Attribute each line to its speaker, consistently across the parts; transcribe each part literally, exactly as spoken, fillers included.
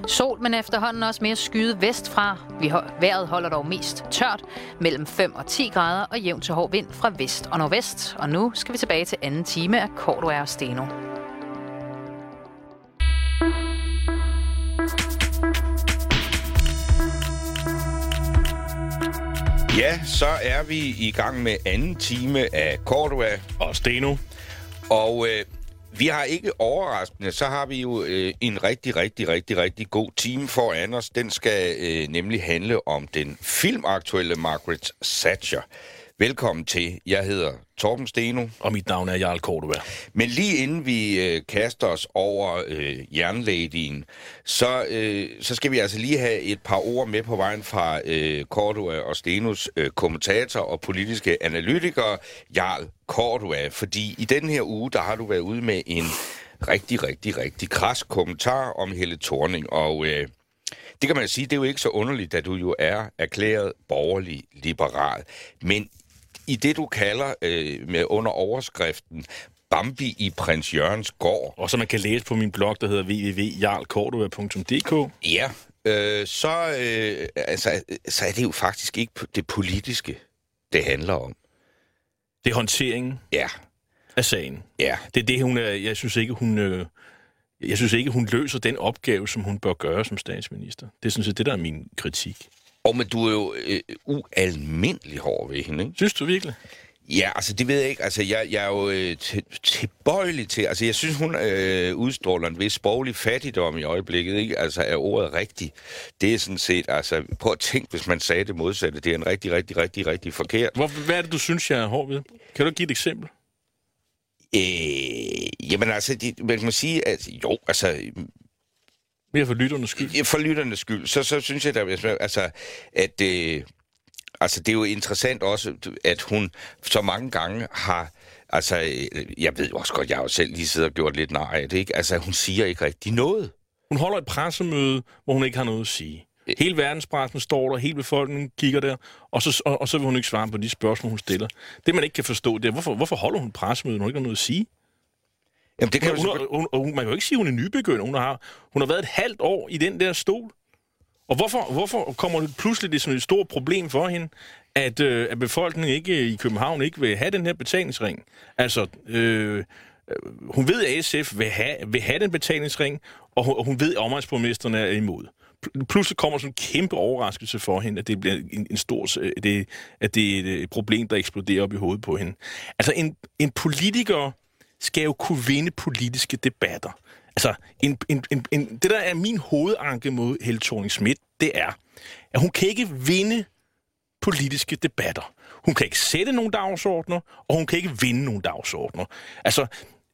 Speaker 1: Sol, men efterhånden også mere skyet vestfra. Vi ho- vejret holder dog mest tørt, mellem fem og ti grader og jævn til hård vind fra vest og nordvest. Og nu skal vi tilbage til anden time af Cordua og Steno.
Speaker 2: Ja, så er vi i gang med anden time af Cordua
Speaker 3: og Steno.
Speaker 2: Og øh, vi har ikke overraskende, så har vi jo øh, en rigtig, rigtig, rigtig, rigtig god time foran os. Den skal øh, nemlig handle om den filmaktuelle Margaret Thatcher. Velkommen til. Jeg hedder Torben Steno.
Speaker 3: Og mit navn er Jarl Cordua.
Speaker 2: Men lige inden vi øh, kaster os over øh, jernladyen, så, øh, så skal vi altså lige have et par ord med på vejen fra øh, Cordua og Stenos øh, kommentator og politiske analytiker, Jarl Cordua. Fordi i den her uge, der har du været ude med en rigtig, rigtig, rigtig kras kommentar om Helle Thorning. Og øh, det kan man sige, det er jo ikke så underligt, da du jo er erklæret borgerlig liberal. Men i det, du kalder øh, med under overskriften Bambi i Prins Jørgens gård.
Speaker 3: Og som man kan læse på min blog, der hedder w w w punktum jarl cordua punktum d k.
Speaker 2: Ja, øh, så, øh, altså, så er det jo faktisk ikke det politiske, det handler om.
Speaker 3: Det er håndteringen
Speaker 2: ja.
Speaker 3: af sagen.
Speaker 2: Ja.
Speaker 3: Det er det, hun er. Jeg synes ikke, hun... Øh, jeg synes ikke, hun løser den opgave, som hun bør gøre som statsminister. Det er sådan set det, der er min kritik.
Speaker 2: Og men du er jo øh, ualmindelig hård ved hende, ikke?
Speaker 3: Synes du virkelig?
Speaker 2: Ja, altså det ved jeg ikke. Altså jeg, jeg er jo øh, tilbøjelig til... Altså jeg synes, hun øh, udstråler en vis sproglig fattigdom i øjeblikket, ikke? Altså er ordet rigtigt. Det er sådan set... Altså prøv at tænke, hvis man sagde det modsatte. Det er en rigtig, rigtig, rigtig, rigtig forkert.
Speaker 3: Hvor, hvad er det, du synes, jeg er hård ved? Kan du give et eksempel?
Speaker 2: Øh, jamen altså, det, man kan sige, at jo, altså...
Speaker 3: Mere for lytternes skyld?
Speaker 2: For lytternes skyld. Så, så synes jeg, der, altså, at øh, altså, det er jo interessant også, at hun så mange gange har... Altså, jeg ved jo også godt, jeg har jo selv lige siddet og gjort lidt nar af det, ikke? Altså, hun siger ikke rigtig noget.
Speaker 3: Hun holder et pressemøde, hvor hun ikke har noget at sige. Hele verdenspressen står der, hele befolkningen kigger der, og så, og, og så vil hun ikke svare på de spørgsmål, hun stiller. Det, man ikke kan forstå, det er, hvorfor, hvorfor holder hun pressemøde, når hun ikke har noget at sige?
Speaker 2: Jamen, det kan
Speaker 3: hun, hun, hun, hun, man kan jo ikke sige, at hun er nybegynder. Hun har, hun har været et halvt år i den der stol. Og hvorfor, hvorfor kommer det pludselig det sådan et stort problem for hende, at, øh, at befolkningen ikke i København ikke vil have den her betalingsring? Altså, øh, hun ved, at S F vil have, vil have den betalingsring, og hun, og hun ved, at omegnsborgmesterne er imod. Pludselig kommer sådan en kæmpe overraskelse for hende, at det bliver en, en stor, det, at det er et problem, der eksploderer op i hovedet på hende. Altså, en, en politiker skal jo kunne vinde politiske debatter. Altså, en, en, en, en, det der er min hovedanke mod Helle Thorning-Schmidt, det er, at hun kan ikke vinde politiske debatter. Hun kan ikke sætte nogle dagsordner, og hun kan ikke vinde nogle dagsordner. Altså,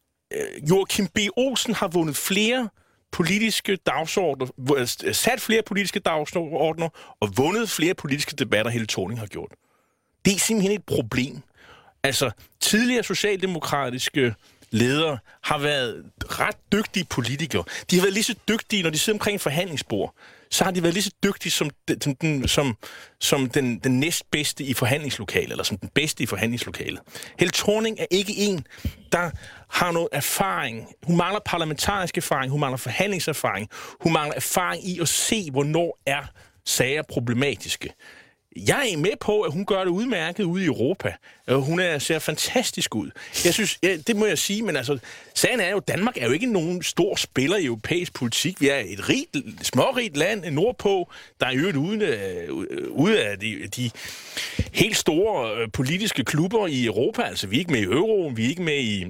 Speaker 3: Joachim B. Olsen har vundet flere politiske dagsordner, sat flere politiske dagsordner og vundet flere politiske debatter, Helle Thorning har gjort. Det er simpelthen et problem. Altså, tidligere socialdemokratiske ledere har været ret dygtige politikere. De har været lige så dygtige, når de sidder omkring forhandlingsbord. Så har de været lige så dygtige som den, den, som, som den, den næstbedste i forhandlingslokalet, eller som den bedste i forhandlingslokalet. Helle Thorning er ikke en, der har noget erfaring. Hun mangler parlamentarisk erfaring, hun mangler forhandlingserfaring, hun mangler erfaring i at se, hvornår er sager problematiske. Jeg er med på, at hun gør det udmærket ude i Europa. Hun er, ser fantastisk ud. Jeg synes, ja, det må jeg sige, men altså, sagen er jo, at Danmark er jo ikke nogen stor spiller i europæisk politik. Vi er et rigt, smårigt land nordpå, der er i øvrigt ude, ude af de, de helt store politiske klubber i Europa. Altså, vi er ikke med i euroen, vi er ikke med i,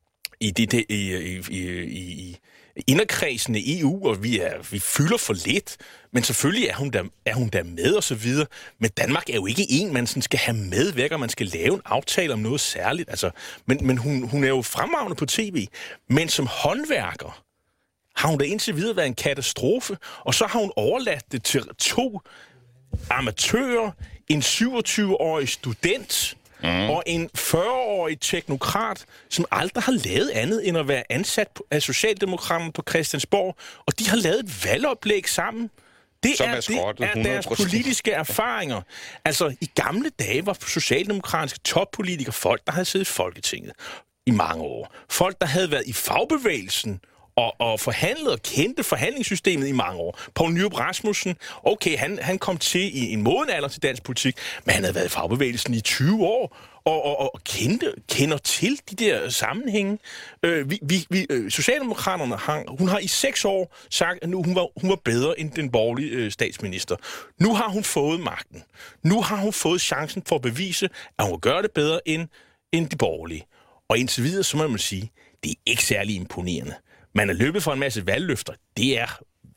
Speaker 3: i, de, de, i, i, i, i inderkredsen af E U, og vi, er, vi fylder for lidt. Men selvfølgelig er hun der, er hun der med og så videre. Men Danmark er jo ikke en, man sådan skal have med, hver gang man skal lave en aftale om noget særligt. Altså, men men hun, hun er jo fremragende på tv. Men som håndværker har hun da indtil videre været en katastrofe. Og så har hun overladt det til to amatører, en syvogtyve-årig student mm. og en fyrre-årig teknokrat, som aldrig har lavet andet end at være ansat af Socialdemokraterne på Christiansborg. Og de har lavet et valgoplæg sammen. Det er, er, det er deres politiske erfaringer. Altså, i gamle dage var socialdemokratiske toppolitikere folk, der havde siddet i Folketinget i mange år. Folk, der havde været i fagbevægelsen og, og forhandlede og kendte forhandlingssystemet i mange år. Poul Nyrup Rasmussen, okay, han, han kom til i en moden alder til dansk politik, men han havde været i fagbevægelsen i tyve år, og, og, og kendte, kender til de der sammenhænge. Øh, vi, vi, vi, øh, Socialdemokraterne, har, hun har i seks år sagt, at nu, hun, var, hun var bedre end den borgerlige øh, statsminister. Nu har hun fået magten. Nu har hun fået chancen for at bevise, at hun gør det bedre end, end de borgerlige. Og indtil videre, så må man sige, det er ikke særlig imponerende. Man er løbet for en masse valgløfter. Det er,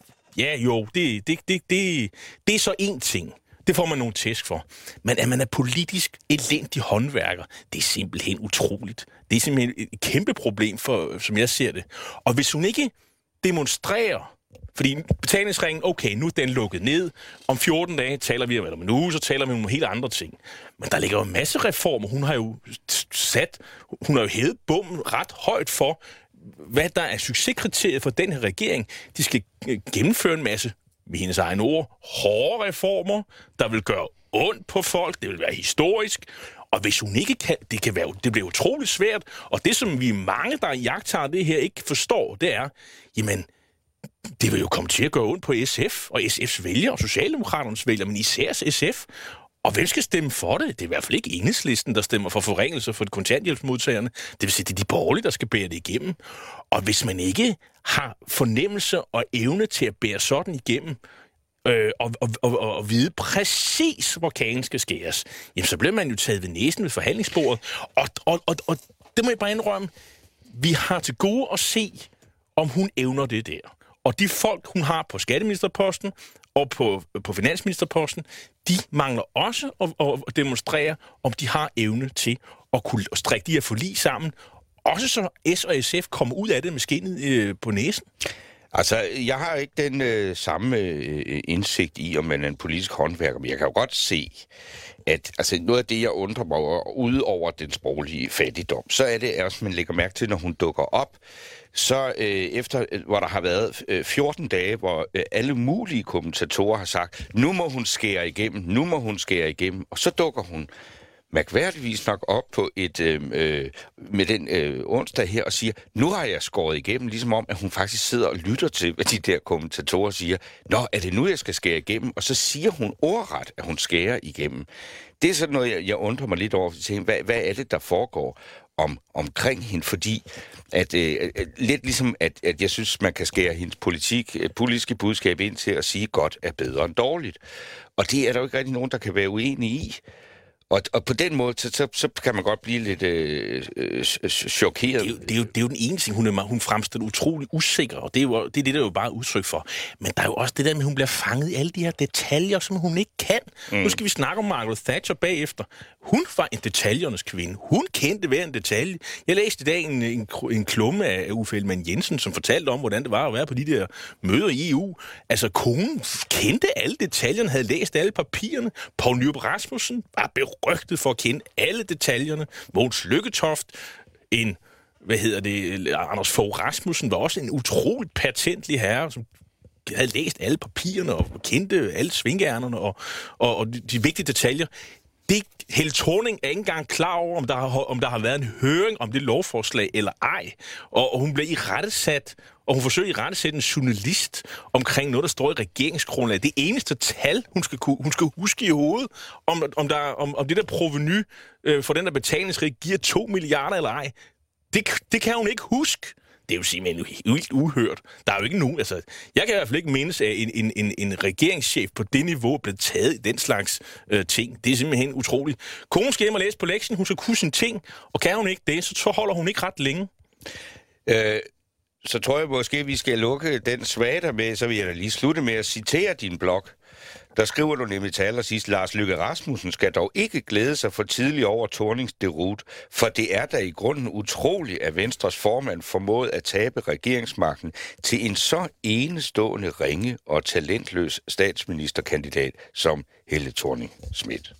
Speaker 3: ja jo, det, det, det, det, det er så én ting. Det får man nogle tæsk for. Men at man er politisk elendig håndværker, det er simpelthen utroligt. Det er simpelthen et kæmpe problem, for, som jeg ser det. Og hvis hun ikke demonstrerer, fordi betalingsringen, okay, nu er den lukket ned. Om fjorten dage taler vi, eller om en uge, så taler vi om nogle helt andre ting. Men der ligger jo en masse reformer. Hun har jo sat, hun har jo hævet bommen ret højt for, hvad der er succeskriteriet for den her regering. De skal gennemføre en masse, med hendes egne ord, hårde reformer, der vil gøre ondt på folk, det vil være historisk, og hvis hun ikke kan, det kan være, det bliver utroligt svært, og det som vi mange, der jagter det her, ikke forstår, det er, jamen, det vil jo komme til at gøre ondt på S F, og S F's vælgere, og Socialdemokraternes vælgere, men især S F. Og hvem skal stemme for det? Det er i hvert fald ikke Enhedslisten, der stemmer for forringelser for kontanthjælpsmodtagerne. Det vil sige, det er de borgerlige, der skal bære det igennem. Og hvis man ikke har fornemmelse og evne til at bære sådan igennem, øh, og, og, og, og vide præcis, hvor kagen skal skæres, jamen så bliver man jo taget ved næsen ved forhandlingsbordet. Og, og, og, og det må jeg bare indrømme, vi har til gode at se, om hun evner det der. Og de folk, hun har på skatteministerposten og på, på finansministerposten, de mangler også at, at demonstrere, om de har evne til at kunne strikke de her forlig sammen. Også så S og S F kommer ud af det med skindet øh, på næsen.
Speaker 2: Altså, jeg har ikke den øh, samme øh, indsigt i, om man er en politisk håndværker, men jeg kan jo godt se, at altså, noget af det, jeg undrer mig over, ud over den sproglige fattigdom, så er det, at man lægger mærke til, når hun dukker op, så øh, efter, hvor der har været øh, fjorten dage, hvor øh, alle mulige kommentatorer har sagt, nu må hun skære igennem, nu må hun skære igennem, og så dukker hun mærkværdigvis nok op på et øh, øh, med den øh, onsdag her og siger, nu har jeg skåret igennem, ligesom om, at hun faktisk sidder og lytter til, hvad de der kommentatorer siger. Nå, er det nu, jeg skal skære igennem? Og så siger hun ordret, at hun skærer igennem. Det er sådan noget, jeg, jeg undrer mig lidt over, til, hvad, hvad er det, der foregår om, omkring hende? Fordi at øh, lidt ligesom, at, at jeg synes, man kan skære hendes politik, politiske budskab ind til at sige, godt er bedre end dårligt. Og det er der jo ikke rigtig nogen, der kan være uenige i. Og, og på den måde, så, så, så kan man godt blive lidt øh, øh, chokeret.
Speaker 3: Det er, jo, det, er jo, det er jo den ene ting, hun, er, hun fremstiller utrolig usikker, og det er, jo, det er det, der er jo bare udtryk for. Men der er jo også det der med, at hun bliver fanget i alle de her detaljer, som hun ikke kan. Mm. Nu skal vi snakke om Margaret Thatcher bagefter. Hun var en detaljernes kvinde. Hun kendte hver en detalje. Jeg læste i dag en, en, en klumme af Uffe Ellemann-Jensen, som fortalte om, hvordan det var at være på de der møder i E U. Altså, konen kendte alle detaljerne, havde læst alle papirerne. Poul Nyrup Rasmussen var rygtet for at kende alle detaljerne. Mogens Lykketoft, en, hvad hedder det, Anders Fogh Rasmussen, var også en utroligt patentlig herre, som havde læst alle papirerne og kendte alle svingærnerne og, og, og de, de vigtige detaljer. Det, Helle Thorning er ikke engang klar over, om der, har, om der har været en høring om det lovforslag eller ej. Og, og hun blev irettesat, og hun forsøger at irettesætte en journalist omkring noget, der står i regeringsgrundlaget. Det eneste tal, hun skal, hun skal huske i hovedet, om, om, der, om, om det der provenu øh, for den der betalingsrig giver to milliarder eller ej, det, det kan hun ikke huske. Det er jo simpelthen helt uhørt. Der er jo ikke nogen, altså, jeg kan i hvert fald ikke mindes, at en, en, en, en regeringschef på det niveau blev taget i den slags øh, ting. Det er simpelthen utroligt. Konen skal hjem og læse på lektien, hun skal kunne sine ting, og kan hun ikke det, så holder hun ikke ret længe.
Speaker 2: Øh, så tror jeg måske, at vi skal lukke den svada med, så vil jeg da lige slutte med at citere din blog. Der skriver du nemlig til allersidst, Lars Løkke Rasmussen skal dog ikke glæde sig for tidligt over Thornings deroute, for det er da i grunden utroligt, at Venstres formand formåede at tabe regeringsmagten til en så enestående ringe og talentløs statsministerkandidat som Helle Thorning-Schmidt.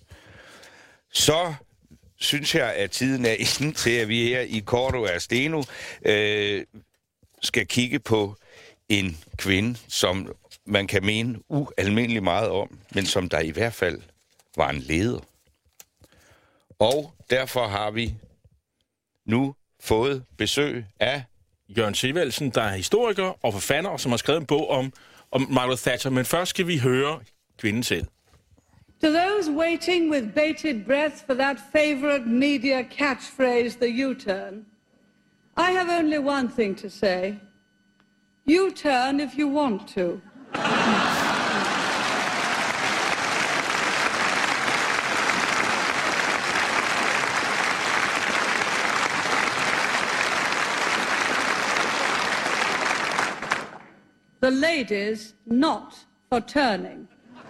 Speaker 2: Så synes jeg, at tiden er inde til, at vi her i Cordua Steno øh, skal kigge på en kvinde, som man kan mene ualmindelig meget om, men som der i hvert fald var en leder. Og derfor har vi nu fået besøg af
Speaker 3: Jørgen Sevaldsen, der er historiker og forfatter, og som har skrevet en bog om, om Margaret Thatcher. Men først skal vi høre kvinden selv.
Speaker 4: To those waiting with bated breath for that favorite media catchphrase, the U-turn, I have only one thing to say. U-turn if you want to. The ladies not for turning.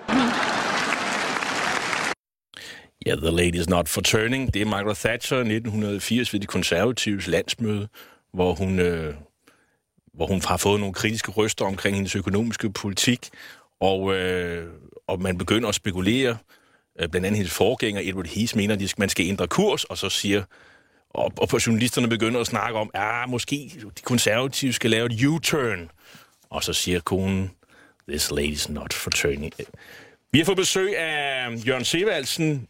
Speaker 3: Ja, The Ladies Not for Turning. Det er Margaret Thatcher i nitten firs ved de konservatives landsmøde, hvor hun, øh, hvor hun har fået nogle kritiske røster omkring hendes økonomiske politik, og, øh, og man begynder at spekulere. Øh, blandt andet hendes forgænger, Edward Heath, mener, at man skal ændre kurs, og så siger, og, og på journalisterne begynder at snakke om, ja, måske de konservative skal lave et U-turn. Og så siger konen, this lady's not for turning. Vi har fået besøg af Jørgen Sevaldsen.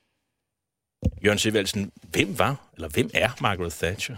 Speaker 3: Jørgen Sevaldsen, hvem var, eller hvem er Margaret Thatcher?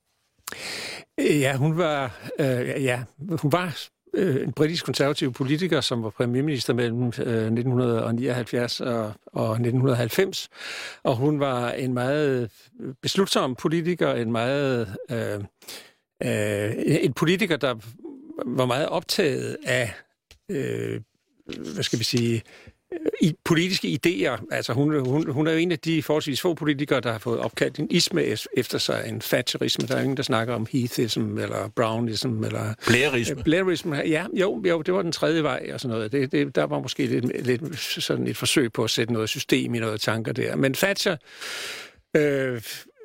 Speaker 5: Ja, hun var, øh, ja, hun var øh, en britisk konservativ politiker, som var premierminister mellem øh, nitten nioghalvfjerds og, og nitten halvfems. Og hun var en meget beslutsom politiker, en meget øh, øh, en politiker, der var meget optaget af, øh, hvad skal vi sige, i politiske idéer. Altså hun, hun, hun er jo en af de forholdsvis få politikere, der har fået opkaldt en isme efter sig, en Thatcherisme. Der er ingen, der snakker om Heathism eller Brownism eller
Speaker 3: Blairisme.
Speaker 5: Blairisme. Ja, jo, jo, det var den tredje vej og sådan noget. Det, det, der var måske lidt, lidt sådan et forsøg på at sætte noget system i noget tanker der. Men Thatcher øh,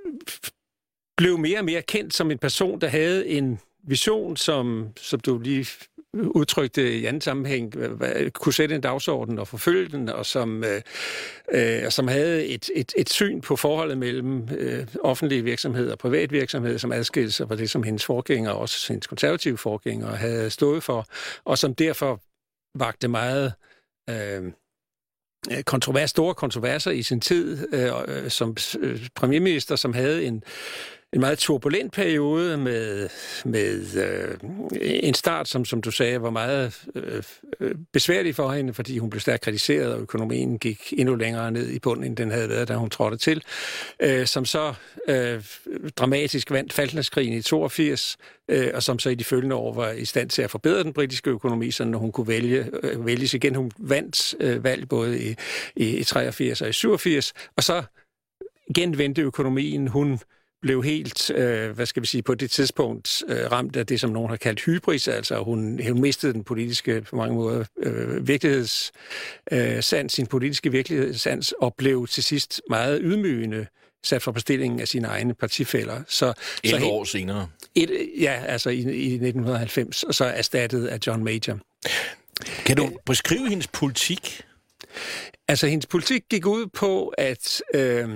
Speaker 5: blev mere og mere kendt som en person, der havde en vision, som, som du lige udtrykte i anden sammenhæng, kunne sætte en dagsorden og forfølge den, og som, øh, øh, som havde et, et, et syn på forholdet mellem øh, offentlige virksomheder og privat virksomhed, som adskilte sig fra det, som hendes forgængere, også hendes konservative forgængere, havde stået for, og som derfor vagte meget øh, kontrovers, store kontroverser i sin tid øh, som øh, premierminister, som havde en En meget turbulent periode med, med øh, en start, som, som du sagde, var meget øh, besværlig for hende, fordi hun blev stærkt kritiseret, og økonomien gik endnu længere ned i bunden, end den havde været, da hun trådte til. Øh, som så øh, dramatisk vandt Falklandskrigen i toogfirs, øh, og som så i de følgende år var i stand til at forbedre den britiske økonomi, så når hun kunne vælge, øh, vælges igen. Hun vandt øh, valg både i, i, i treogfirs og i syvogfirs, og så igen vendte økonomien. Hun blev helt, øh, hvad skal vi sige, på det tidspunkt øh, ramt af det, som nogen har kaldt hybris, altså hun, hun mistede den politiske, på mange måder, øh, virkelighedssans, øh, sin politiske virkelighedssans, og blev til sidst meget ydmygende sat for bestillingen af sine egne partifæller. Så,
Speaker 3: et
Speaker 5: så
Speaker 3: år senere.
Speaker 5: Et, ja, altså i, i nitten halvfems, og så erstattet af John Major.
Speaker 3: Kan du beskrive hendes politik?
Speaker 5: Altså, hendes politik gik ud på at øh,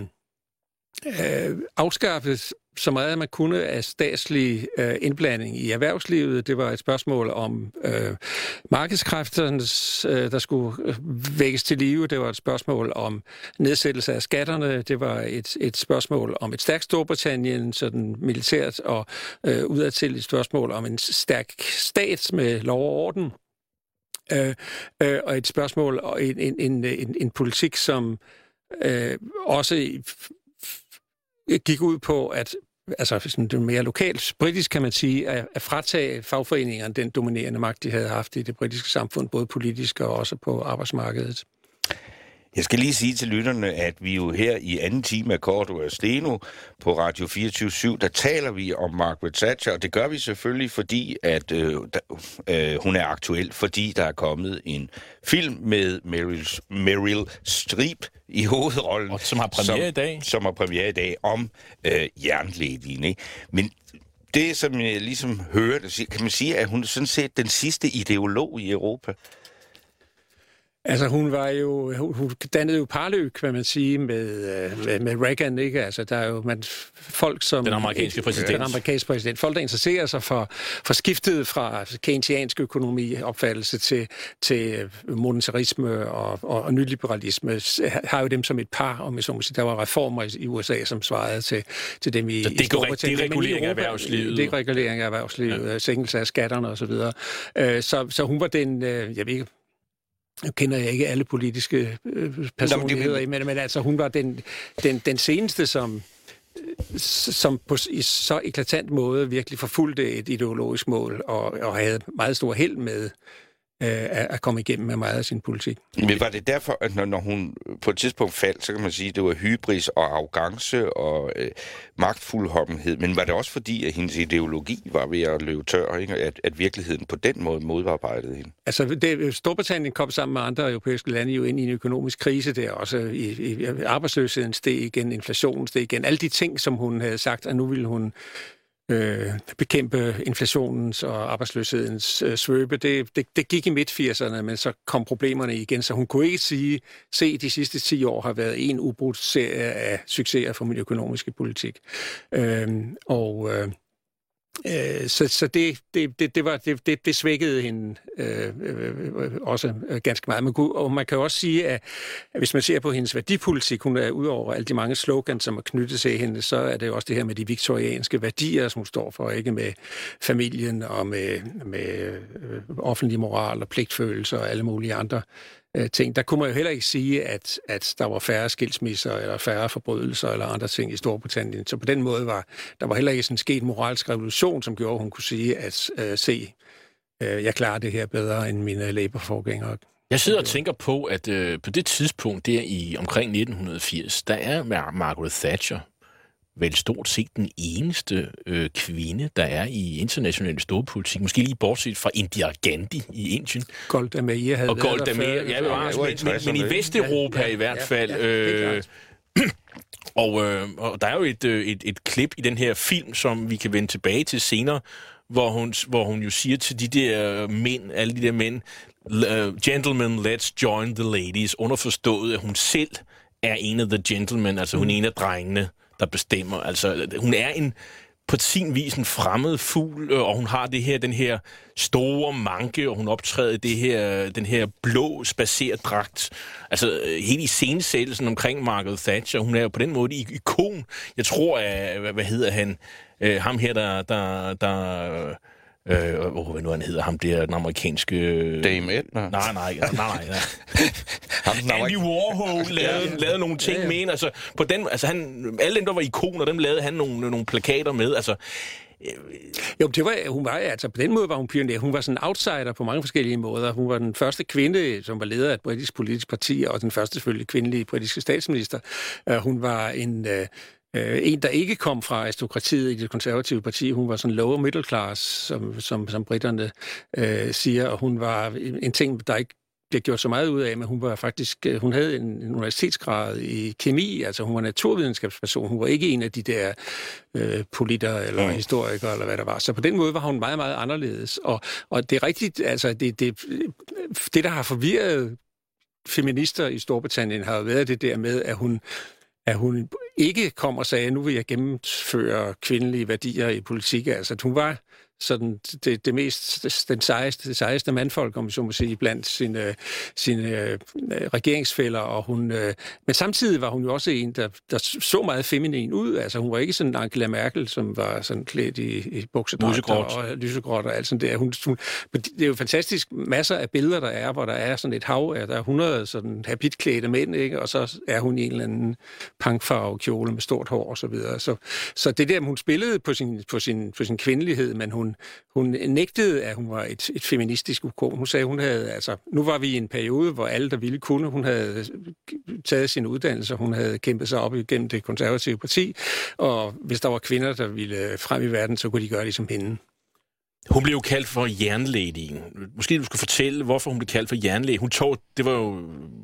Speaker 5: øh, afskaffe så meget man kunne af statslig øh, indblanding i erhvervslivet. Det var et spørgsmål om øh, markedskræfterne, øh, der skulle vækkes til live. Det var et spørgsmål om nedsættelse af skatterne. Det var et, et spørgsmål om et stærkt Storbritannien, sådan militært, og øh, udadtil et spørgsmål om en stærk stat med lov og orden. Øh, øh, og et spørgsmål og en, en, en, en, en politik, som øh, også gik ud på, at altså sådan det mere lokalt britisk, kan man sige, at, at fratage fagforeningerne den dominerende magt, de havde haft i det britiske samfund, både politisk og også på arbejdsmarkedet.
Speaker 2: Jeg skal lige sige til lytterne, at vi jo her i anden time af Cordua og Steno på Radio fireogtyve syv, der taler vi om Margaret Thatcher, og det gør vi selvfølgelig, fordi at øh, da, øh, hun er aktuel, fordi der er kommet en film med Meryl, Meryl Streep i hovedrollen.
Speaker 3: Og som har premiere som, i dag.
Speaker 2: Som har premiere i dag om øh, jernladyen, ikke? Men det, som jeg ligesom hører, kan man sige, at hun er sådan set den sidste ideolog i Europa.
Speaker 5: Altså, hun var jo, hun dannede jo parløb, kan man sige, med, med, med Reagan, ikke? Altså, der er jo man, folk som...
Speaker 3: Den amerikanske præsident.
Speaker 5: Den amerikanske præsident. Folk, der interesserer sig for, for skiftet fra keynesiansk økonomi, opfattelse til, til monetarisme og, og, og nyliberalisme, har jo dem som et par, om jeg så må sige. Der var reformer i U S A, som svarede til, til dem i,
Speaker 3: så det
Speaker 5: i Storbritannien.
Speaker 3: Det er regulering af erhvervslivet.
Speaker 5: Det er regulering af erhvervslivet, ja. Sænkelse af skatterne osv. Så, så, så hun var den, jeg ved ikke, Nu kender jeg ikke alle politiske øh, personligheder, Nå, men, men, men altså hun var den, den, den seneste, som, som på i så eklatant måde virkelig forfulgte et ideologisk mål og, og havde meget stor held med at komme igennem med meget af sin politik.
Speaker 2: Men var det derfor, at når, når hun på et tidspunkt faldt, så kan man sige, at det var hybris og arrogance og øh, magtfuldkommenhed, men var det også fordi, at hendes ideologi var ved at løbe tør, ikke? At, at virkeligheden på den måde modarbejdede hende?
Speaker 5: Altså, det, Storbritannien kom sammen med andre europæiske lande jo ind i en økonomisk krise der, også i, i arbejdsløsheden steg igen, inflationen steg igen, alle de ting, som hun havde sagt, at nu ville hun Øh, bekæmpe inflationens og arbejdsløshedens øh, svøbe. Det, det, det gik i midt-firserne, men så kom problemerne igen, så hun kunne ikke sige, se, de sidste ti år har været en ubrudt serie af succeser for min økonomiske politik. Øh, og øh, øh, så, så det, det, det, det, var, det, det, det svækkede hende øh, øh, også øh, ganske meget. Man kunne, og man kan også sige, at, at hvis man ser på hendes værdipolitik, hun er ud over alle de mange slogans, som er knyttet til hende, så er det også det her med de viktorianske værdier, som hun står for, ikke med familien og med, med øh, offentlig moral og pligtfølelse og alle mulige andre øh, ting. Der kunne man jo heller ikke sige, at, at der var færre skilsmisser eller færre forbrydelser eller andre ting i Storbritannien. Så på den måde var der var heller ikke sådan sket en moralsk revolution, som gjorde, at hun kunne sige, at øh, se, øh, jeg klarer det her bedre end mine Labour-forgængere.
Speaker 3: Jeg sidder og tænker på, at øh, på det tidspunkt der i omkring nitten firs, der er Margaret Thatcher vel stort set den eneste øh, kvinde, der er i international storpolitik. Måske lige bortset fra Indira Gandhi i Indien.
Speaker 5: Golda Meir havde
Speaker 3: og Golda Meir, ja, men, men, men i Vesteuropa ja, ja, i hvert fald. Ja, ja, øh, og, øh, og der er jo et, et, et klip i den her film, som vi kan vende tilbage til senere, hvor hun, hvor hun jo siger til de der mænd, alle de der mænd, gentlemen, let's join the ladies, underforstået, at hun selv er en af the gentlemen, altså hun er en af drengene, der bestemmer. Altså, hun er en på sin vis en fremmed fugl, og hun har det her, den her store manke, og hun optræder det her, den her blå spacerdragt. Altså, hele iscenesættelsen omkring Margaret Thatcher, hun er jo på den måde et ikon. Jeg tror, at, hvad, hvad hedder han, uh, ham her, der, der, der Øh, oh, hvad nu han hedder, ham der, den amerikanske...
Speaker 2: Dame Edna?
Speaker 3: Nej, nej, nej, nej. nej. Andy Warhol lavede, ja, lavede nogle ting ja, ja. med en, altså, på den, altså han, alle dem, der var ikoner, dem lavede han nogle, nogle plakater med, altså...
Speaker 5: Jo, det var, hun var, altså på den måde var hun pioner. Hun var sådan en outsider på mange forskellige måder. Hun var den første kvinde, som var leder af et britisk politisk parti, og den første selvfølgelig kvindelige britiske statsminister. Uh, hun var en... Uh, Uh, en, der ikke kom fra aristokratiet i det konservative parti. Hun var sådan lower middle class, som, som, som britterne uh, siger, og hun var en ting, der ikke bliver gjort så meget ud af, men hun var faktisk, hun havde en universitetsgrad i kemi, altså hun var naturvidenskabsperson, hun var ikke en af de der uh, politter eller mm. historikere, eller hvad der var. Så på den måde var hun meget, meget anderledes. Og, og det er rigtigt, altså det, det, det, der har forvirret feminister i Storbritannien, har været det der med, at hun at hun ikke kom og sagde, nu vil jeg gennemføre kvindelige værdier i politik. Altså, at hun var sådan det, det mest, den sejeste, det sejeste mandfolk, om så må sige, blandt sine, sine regeringsfæller, og hun, men samtidig var hun jo også en, der, der så meget feminin ud. Altså, hun var ikke sådan Angela Merkel, som var sådan klædt i, i buksedragter og lysegråt og alt sådan der. Hun, hun, det er jo fantastisk masser af billeder, der er, hvor der er sådan et hav af, der er hundrede sådan habitklædte mænd, ikke? Og så er hun i en eller anden punkfarve kjole med stort hår og så videre. Så, så det der, hun spillede på sin, på sin, på sin kvindelighed, men hun Hun nægtede, at hun var et, et feministisk ukon. Hun sagde, hun havde, altså, nu var vi i en periode, hvor alle, der ville kunne, hun havde taget sin uddannelse, hun havde kæmpet sig op igennem det konservative parti, og hvis der var kvinder, der ville frem i verden, så kunne de gøre det som hende.
Speaker 3: Hun blev jo kaldt for jernladyen. Måske du skulle fortælle, hvorfor hun blev kaldt for jernlæge. Hun tog, det var jo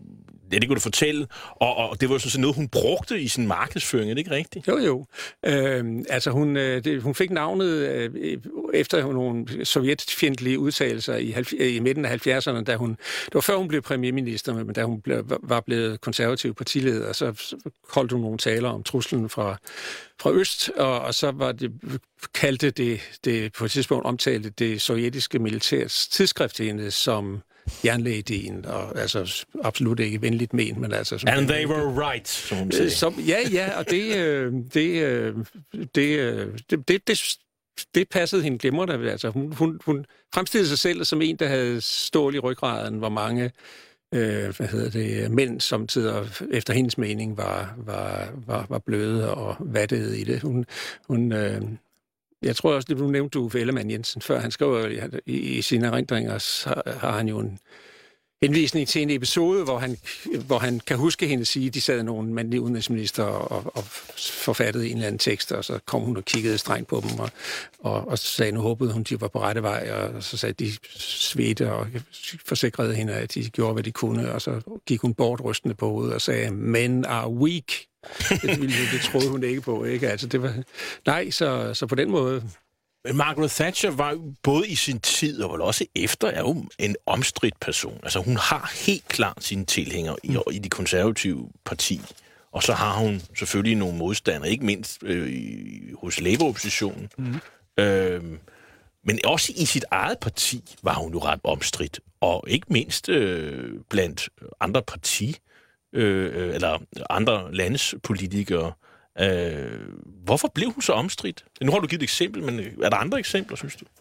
Speaker 3: Ja, det kunne du fortælle. Og, og det var jo sådan noget, hun brugte i sin markedsføring, er det ikke rigtigt?
Speaker 5: Jo, jo. Øh, altså, hun, øh, det, hun fik navnet øh, efter nogle sovjetfjendtlige udtalelser i, i midten af halvfjerdserne, da hun, det var før hun blev premierminister, men da hun ble, var blevet konservativ partileder, så, så holdt hun nogle taler om truslen fra, fra øst, og, og så var det, kaldte det, det på et tidspunkt omtalte det sovjetiske militærs tidsskrift til hende som jernladyen, og altså absolut ikke venligt ment, men altså... Som
Speaker 3: And they were right, som hun sagde.
Speaker 5: Som, ja, ja, og det, det, det, det, det, det, det passede hende glimrende. Altså, hun, hun, hun fremstillede sig selv som en, der havde stål i ryggraden, hvor mange øh, hvad hedder det, mænd, som tider efter hendes mening var, var, var, var bløde og vattede i det. Hun... hun øh, Jeg tror også, det du nævnte Uffe Ellemann-Jensen før. Han skrev i, i sine erindringer, så har han jo en henvisning til en episode, hvor han, hvor han kan huske hende sige, de sad nogle mandlige udenrigsminister og, og forfattede en eller anden tekst, og så kom hun og kiggede strengt på dem, og, og, og sagde, nu håbede hun, de var på rette vej, og så sagde de svedte og forsikrede hende, at de gjorde, hvad de kunne, og så gik hun bort rystende på hovedet og sagde, men are weak. Det, ville, det troede hun ikke på, ikke? Altså, det var... Nej, så, så på den måde...
Speaker 3: Men Margaret Thatcher var jo både i sin tid og vel også efter er jo en omstridt person. Altså hun har helt klart sine tilhængere i, i det konservative parti. Og så har hun selvfølgelig nogle modstandere, ikke mindst øh, hos Labour-oppositionen. Mm. Øh, men også i sit eget parti var hun jo ret omstridt. Og ikke mindst øh, blandt andre parti øh, eller andre landes politikere. Øh, hvorfor blev hun så omstridt? Nu har du givet et eksempel, men er der andre eksempler, synes du?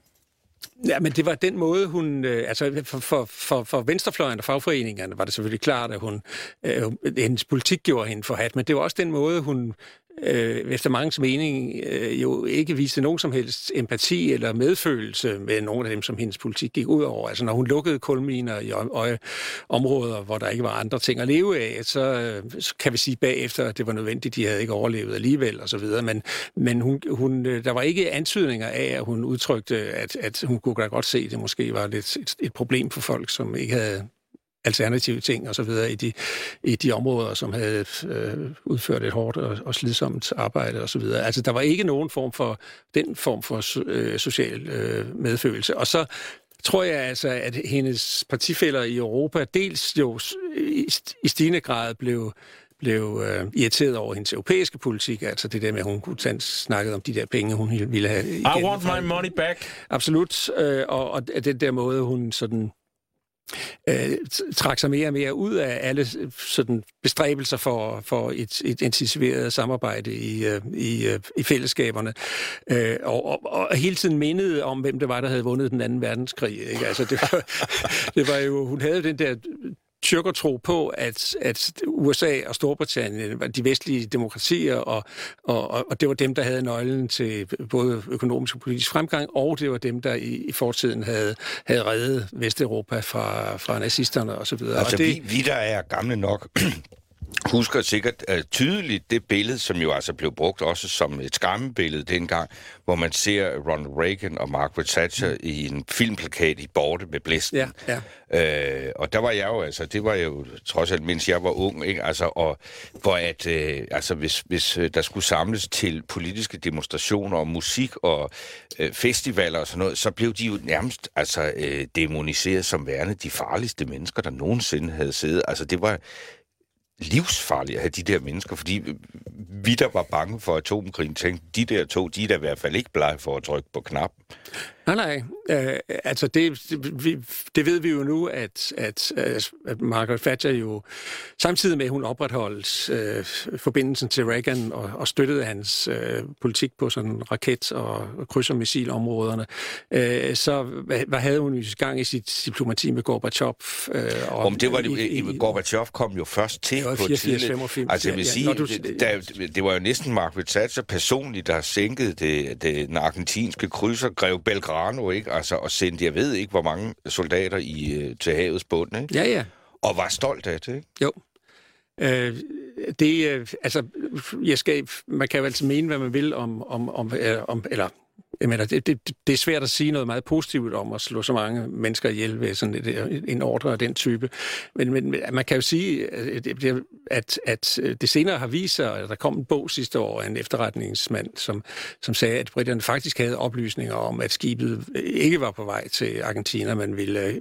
Speaker 5: Ja, men det var den måde, hun... Øh, altså, for, for, for, for venstrefløjen og fagforeningerne var det selvfølgelig klart, at hun... Øh, hendes politik gjorde hende forhat, men det var også den måde, hun... Øh, efter manges mening øh, jo ikke viste nogen som helst empati eller medfølelse med nogle af dem, som hendes politik gik ud over. Altså når hun lukkede kulminer i øje, områder, hvor der ikke var andre ting at leve af, så, øh, så kan vi sige bagefter, at det var nødvendigt, de havde ikke overlevet alligevel og så videre. Men, men hun, hun, der var ikke antydninger af, at hun udtrykte, at, at hun kunne godt se, at det måske var lidt et, et problem for folk, som ikke havde alternative ting og så videre i de, i de områder, som havde øh, udført et hårdt og, og slidsomt arbejde og så videre. Altså, der var ikke nogen form for den form for øh, social øh, medfølelse. Og så tror jeg altså, at hendes partifæller i Europa dels jo i, i stigende grad blev blev øh, irriteret over hendes europæiske politik, altså det der med, at hun kunne tage snakket om de der penge, hun ville have igen.
Speaker 3: I want my money back.
Speaker 5: Absolut, øh, og, og den der måde, hun sådan Øh, trak sig mere og mere ud af alle sådan bestræbelser for, for et, et intensiveret samarbejde i, i, i fællesskaberne. Øh, og, og, og hele tiden mindede om, hvem det var, der havde vundet den anden verdenskrig. Ikke? Altså, det, var, det var jo, hun havde den der tyrkertro på, at, at U S A og Storbritannien var de vestlige demokratier, og, og, og det var dem, der havde nøglen til både økonomisk og politisk fremgang, og det var dem, der i, i fortiden havde, havde reddet Vesteuropa fra, fra nazisterne osv.
Speaker 2: Altså,
Speaker 5: og det,
Speaker 2: vi, vi, der er gamle nok, husker sikkert uh, tydeligt det billede, som jo altså blev brugt også som et skræmmebillede dengang, hvor man ser Ronald Reagan og Margaret Thatcher mm. i en filmplakat i Borte med blæsten.
Speaker 5: Ja, ja.
Speaker 2: Uh, og der var jeg jo, altså, det var jo trods alt, mens jeg var ung, ikke? Altså, og hvor at, uh, altså, hvis, hvis uh, der skulle samles til politiske demonstrationer og musik og uh, festivaler og sådan noget, så blev de jo nærmest altså, uh, demoniseret som værende de farligste mennesker, der nogensinde havde siddet. Altså, det var livsfarligt at have de der mennesker, fordi vi, der var bange for atomkrigen, tænkte, de der to, de er da i hvert fald ikke blege for at trykke på knappen.
Speaker 5: Nej, nej. Øh, altså, det, det, vi, det ved vi jo nu, at, at, at Margaret Thatcher jo, samtidig med, at hun opretholdt øh, forbindelsen til Reagan og, og støttede hans øh, politik på sådan raket- og kryds- og missilområderne, øh, så hvad havde hun i gang i sit diplomati med Gorbachev? Øh, og
Speaker 2: Om det var det, i, i, Gorbachev kom jo først til på tidligt. Altså, jeg vil sige, ja, du, det, der, det var jo næsten Margaret Thatcher personligt, der sænkede det, det, den argentinske krydser, Grev Belgrano, ikke? Altså, og sendte, jeg ved ikke, hvor mange soldater i, til havets bund, ikke?
Speaker 5: Ja, ja.
Speaker 2: Og var stolt af det, ikke?
Speaker 5: Jo. Øh, det, øh, altså, jeg skal, man kan jo altid mene, hvad man vil om, om, om, øh, om eller jeg mener, det, det, det er svært at sige noget meget positivt om at slå så mange mennesker ihjel ved sådan et, en ordre af den type. Men, men man kan jo sige, at, at det senere har vist sig, at der kom en bog sidste år af en efterretningsmand, som, som sagde, at britterne faktisk havde oplysninger om, at skibet ikke var på vej til Argentina, men ville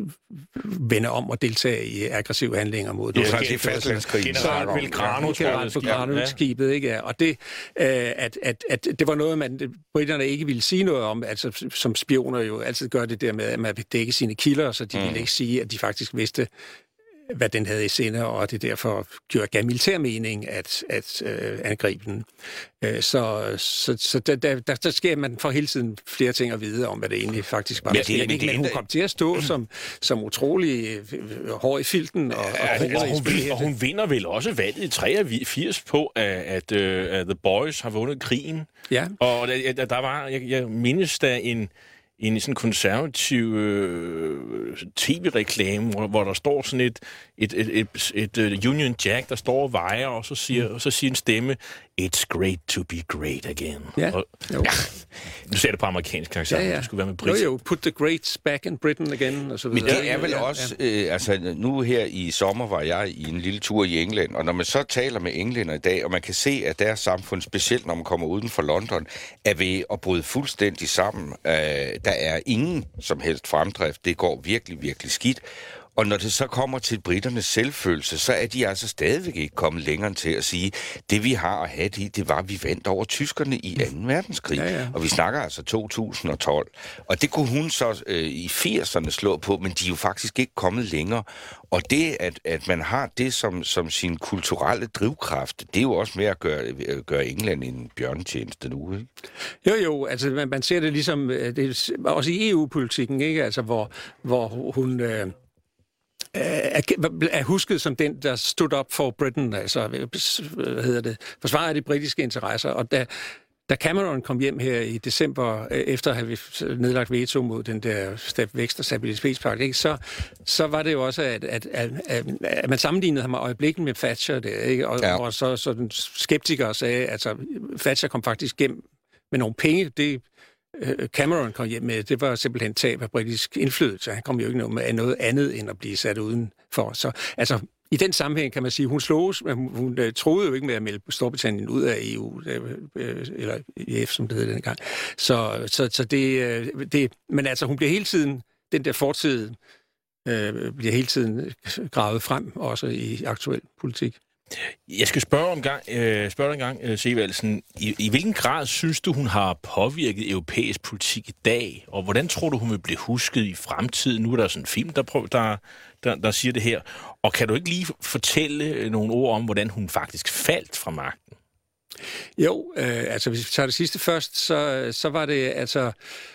Speaker 5: vende om og deltage i aggressive handlinger mod det.
Speaker 2: Ja, det er fastlandskrigen.
Speaker 3: Generelt Belgrano,
Speaker 5: Generelt Belgrano-skibet, ikke? Og det, at, at, at det var noget, man britterne ikke ville sige noget om, altså som spioner jo altid gør det der med, at man vil dække sine kilder, så de mm. ville ikke sige, at de faktisk vidste, hvad den havde i sinde, og det derfor gjorde gav militær mening at, at øh, angribe den. Øh, så så, så der, der, der sker man for hele tiden flere ting at vide om, hvad det egentlig faktisk var.
Speaker 2: Men, det, men,
Speaker 5: men, men hun kom til at stå som, som utrolig øh, hård i filten. Og,
Speaker 3: ja, og, og, hun, og hun vinder vel også valget i treogfirs på, at, at, at The Boys har vundet krigen. Ja. Og der, der var, jeg, jeg mindes da en en sådan konservativ øh, tv-reklame, hvor, hvor der står sådan et, et, et, et, et, et Union Jack, der står og vejer, og så siger, mm. og så siger en stemme, "It's great to be great again."
Speaker 5: Ja,
Speaker 3: og, ja. Du sagde det på amerikansk, accent. Ja, ja. Du skulle være med britisk.
Speaker 5: Jo, jo, put the greats back in Britain again, og så videre.
Speaker 2: Men det er vel ja, også, ja. Øh, altså nu her i sommer var jeg i en lille tur i England, og når man så taler med englænder i dag, og man kan se, at deres samfund, specielt når man kommer uden for London, er ved at bryde fuldstændig sammen. Øh, der er ingen som helst fremdrift. Det går virkelig, virkelig skidt. Og når det så kommer til britternes selvfølelse, så er de altså stadigvæk ikke kommet længere til at sige, det vi har at have det, det var, at vi vandt over tyskerne i anden verdenskrig. Ja, ja. Og vi snakker altså to tusind og tolv. Og det kunne hun så øh, i firserne slå på, men de er jo faktisk ikke kommet længere. Og det, at, at man har det som, som sin kulturelle drivkraft, det er jo også med at gøre, gøre England en bjørnetjeneste nu, ikke?
Speaker 5: Jo, jo, altså man, man ser det ligesom, det, også i E U-politikken, ikke? Altså hvor, hvor hun... Øh er husket som den, der stood up for Britain, altså, hvad hedder det, forsvarer de britiske interesser, og da, da Cameron kom hjem her i december, efter at have nedlagt veto mod den der vækst- og stabilitetspagt, ikke, så, så var det jo også, at, at, at, at man sammenlignede ham øjeblikket med Thatcher der, ikke? Og, ja. og så, så den skeptikere sagde, at altså, Thatcher kom faktisk hjem med nogle penge, det Cameron kom hjem med, det var simpelthen tab af britisk indflydelse. Han kom jo ikke med noget andet end at blive sat udenfor. Så altså, i den sammenhæng kan man sige, hun sloges, men hun, hun uh, troede jo ikke med at melde Storbritannien ud af E U, eller E F, som det hed dengang. Så, så, så det, det... Men altså, hun bliver hele tiden, den der fortid, øh, bliver hele tiden gravet frem, også i aktuel politik.
Speaker 3: Jeg skal spørge, om gang, øh, spørge dig en gang, øh, Sevaldsen. I, I hvilken grad synes du, hun har påvirket europæisk politik i dag? Og hvordan tror du, hun vil blive husket i fremtiden? Nu er der sådan en film, der, prøver, der, der, der siger det her. Og kan du ikke lige fortælle nogle ord om, hvordan hun faktisk faldt fra magten?
Speaker 5: Jo, øh, altså hvis vi tager det sidste først, så, så var det altså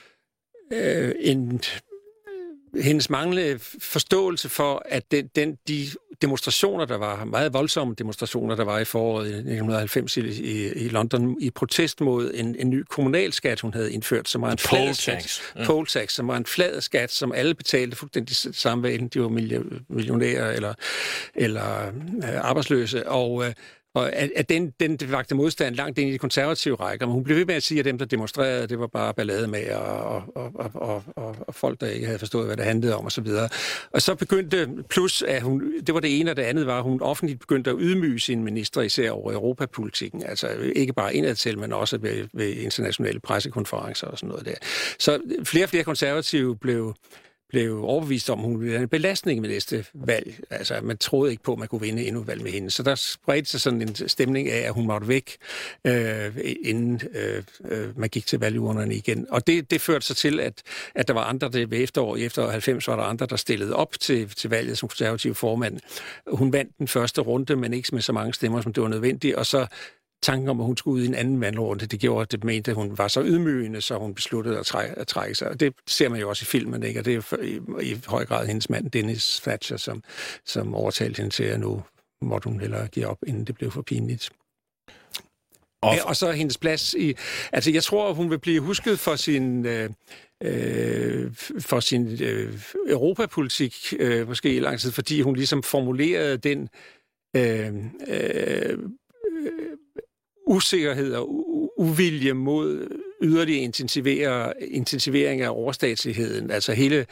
Speaker 5: øh, en... hendes manglende forståelse for, at den, den, de demonstrationer, der var, meget voldsomme demonstrationer, der var i foråret i nitten halvfems i, i, i London, i protest mod en, en ny kommunalskat, hun havde indført, som var en flad skat, ja. Poll tax, som var en flad skat, som alle betalte fuldstændig samme vej, de var millionærer eller, eller øh, arbejdsløse, og øh, Og at den, den vagte modstand langt ind i de konservative rækker, men hun blev ved med at sige, at dem, der demonstrerede, det var bare ballade med, og, og, og, og, og, og folk, der ikke havde forstået, hvad det handlede om, og så videre. Og så begyndte, plus at hun, det var det ene, og det andet var, at hun offentligt begyndte at ydmyge sine ministre, især over europapolitikken. Altså ikke bare indadtil, men også ved, ved internationale pressekonferencer og sådan noget der. Så flere og flere konservative blev... blev overbevist om, at hun ville have en belastning med næste valg. Altså, man troede ikke på, at man kunne vinde endnu valg med hende. Så der spredte sig sådan en stemning af, at hun måtte væk, øh, inden øh, man gik til valgurnerne igen. Og det, det førte sig til, at, at der var andre, det ved efterår, i efterår halvfems var der andre, der stillede op til, til valget som konservativ formand. Hun vandt den første runde, men ikke med så mange stemmer, som det var nødvendigt, og så tanken om, at hun skulle ud i en anden valgrunde, det gjorde, at det mente, at hun var så ydmygende, så hun besluttede at trække, at trække sig. Og det ser man jo også i filmen, ikke? Og det er i, i høj grad hendes mand, Dennis Thatcher, som, som overtalte hende til, at nu måtte hun hellere give op, inden det blev for pinligt. Og, og så hendes plads i... Altså, jeg tror, hun vil blive husket for sin... Øh, øh, for sin øh, europapolitik, øh, måske i lang tid, fordi hun ligesom formulerede den... Øh, øh, usikkerhed og u- uvilje mod yderligere intensivere, intensivering af overstatsligheden, altså hele...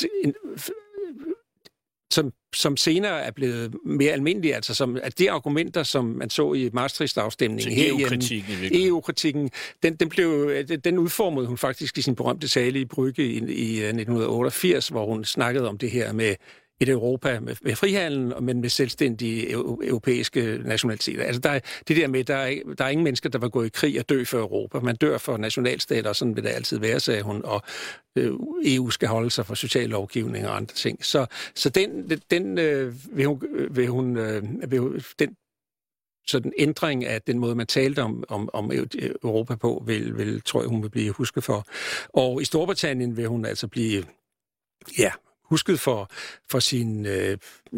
Speaker 5: Som, som senere er blevet mere almindelige, altså som, at de argumenter, som man så i Maastricht-afstemningen her
Speaker 3: E U-kritikken,
Speaker 5: E U-kritikken, den, den, blev, den udformede hun faktisk i sin berømte tale i Brygge i, i nitten otteogfirs, hvor hun snakkede om det her med et Europa med, med frihandel, men med selvstændige europæiske nationaliteter. Altså der er, det der med, der er, der er ingen mennesker, der vil gå i krig og dø for Europa. Man dør for nationalstater, og sådan vil det altid være, sagde hun, og øh, E U skal holde sig for social lovgivning og andre ting. Så, så den, den øh, vil hun, vil hun, øh, vil hun den sådan ændring af den måde, man talte om, om, om Europa på, vil, vil, tror jeg, hun vil blive husket for. Og i Storbritannien vil hun altså blive, ja, husket for, for sin øh,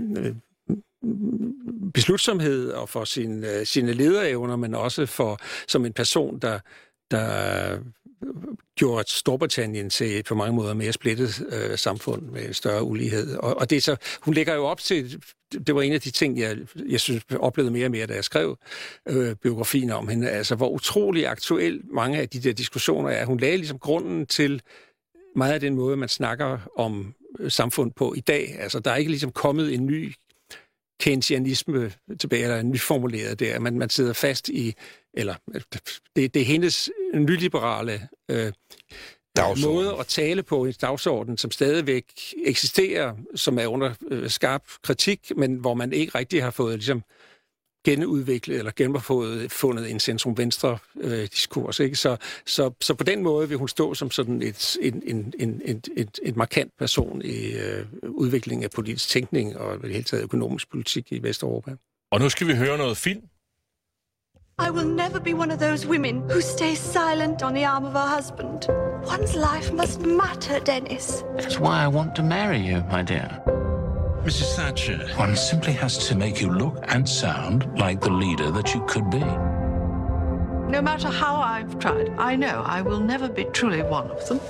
Speaker 5: beslutsomhed og for sin, øh, sine lederevner, men også for som en person, der, der gjorde Storbritannien til på mange måder mere splittet øh, samfund med større ulighed. Og, og det er så, hun lægger jo op til, det var en af de ting, jeg, jeg synes oplevede mere og mere, da jeg skrev øh, biografien om hende, altså hvor utrolig aktuelt mange af de der diskussioner er. Hun lagde ligesom grunden til meget af den måde, man snakker om samfund på i dag. Altså, der er ikke ligesom kommet en ny keynesianisme tilbage, eller en nyformuleret der. Man, man sidder fast i, eller det, det er hendes nyliberale øh, måde at tale på, en dagsorden, som stadigvæk eksisterer, som er under øh, skarp kritik, men hvor man ikke rigtig har fået ligesom genudviklet eller genopfundet fundet en centrum-venstre øh, diskurs. Ikke? Så, så, så på den måde vil hun stå som sådan et, en, en, en, et, et, et markant person i øh, udviklingen af politisk tænkning og i det hele taget økonomisk politik i Vesteuropa.
Speaker 3: Og nu skal vi høre noget film.
Speaker 6: I will never be one of those women who stays silent on the arm of her husband. One's life must matter, Dennis.
Speaker 7: That's why I want to marry you, my dear.
Speaker 8: Missus Thatcher, one simply has to make you look and sound like the leader that you could be.
Speaker 9: No matter how I've tried, I know I will never be truly one of them.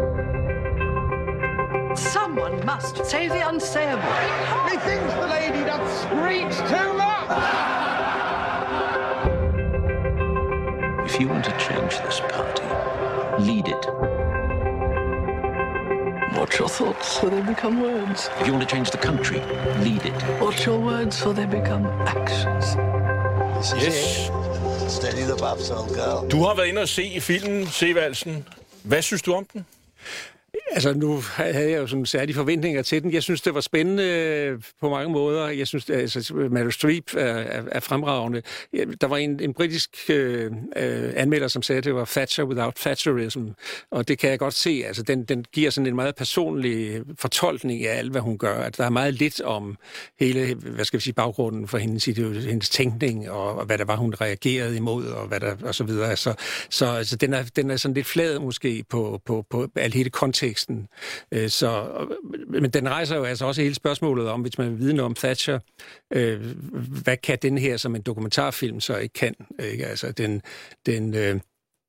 Speaker 9: Someone must say the unsayable.
Speaker 10: Methinks the lady doth screech too much!
Speaker 8: If you want to change this party, lead it.
Speaker 9: Watch your thoughts, for they become words.
Speaker 8: If you want to change the country, lead it.
Speaker 9: Watch your words, for they become actions.
Speaker 3: Yes.
Speaker 10: Steady the buffs, old girl.
Speaker 3: Du har været inde og se i filmen, Sevaldsen. Hvad synes du om den?
Speaker 5: Altså, nu havde jeg jo sådan særlige forventninger til den. Jeg synes, det var spændende på mange måder. Jeg synes, at altså, Meryl Streep er, er, er fremragende. Der var en, en britisk øh, anmelder, som sagde, at det var Thatcher without Thatcherism. Og det kan jeg godt se. Altså, den, den giver sådan en meget personlig fortolkning af alt, hvad hun gør. At der er meget lidt om hele, hvad skal vi sige, baggrunden for hendes, hendes tænkning, og, og hvad der var, hun reagerede imod, og hvad der, og så videre. Så, så altså, den, er, den er sådan lidt flad måske på, på, på al hele konteksten. Så, men den rejser jo altså også hele spørgsmålet om, hvis man vil vide noget om Thatcher, øh, hvad kan den her som en dokumentarfilm så ikke kan? Ikke? Altså, den, den, øh,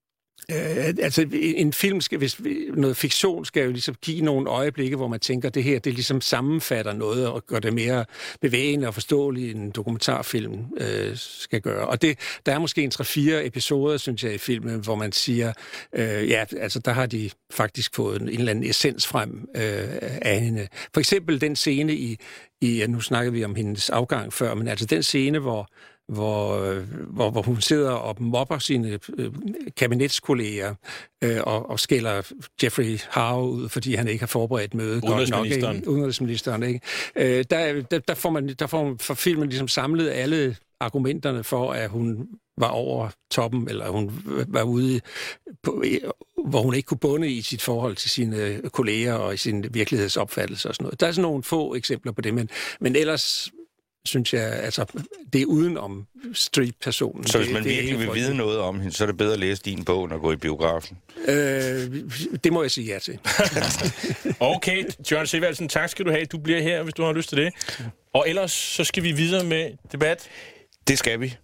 Speaker 5: øh, altså en film, skal, hvis noget fiktion skal jo ligesom give nogle øjeblikke, hvor man tænker, det her, det ligesom sammenfatter noget og gør det mere bevægende og forståeligt, end en dokumentarfilm øh, skal gøre. Og det, der er måske en tre-fire episoder, synes jeg, i filmen, hvor man siger, øh, ja, altså der har de faktisk fået en, en eller anden essens frem øh, af hende. For eksempel den scene i, i, nu snakker vi om hendes afgang før, men altså den scene, hvor Hvor, hvor, hvor hun sidder og mobber sine øh, kabinetskolleger øh, og, og skælder Jeffrey Howe ud, fordi han ikke har forberedt mødet godt nok. Ikke? Udenrigsministeren, ikke? Øh, der, der, der får man der får man for filmen ligesom samlet alle argumenterne for, at hun var over toppen, eller hun var ude, på, hvor hun ikke kunne bunde i sit forhold til sine kolleger og i sin virkelighedsopfattelse og sådan noget. Der er sådan nogle få eksempler på det, men, men ellers synes jeg, altså, det er uden om Streep-personen.
Speaker 2: Så hvis man
Speaker 5: det,
Speaker 2: virkelig
Speaker 5: det
Speaker 2: vil vide noget om hende, så er det bedre at læse din bog, end at gå i biografen?
Speaker 5: Øh, det må jeg sige ja til.
Speaker 3: Okay, Jørgen Sevaldsen, tak skal du have. Du bliver her, hvis du har lyst til det. Og ellers, så skal vi videre med debat.
Speaker 2: Det skal vi.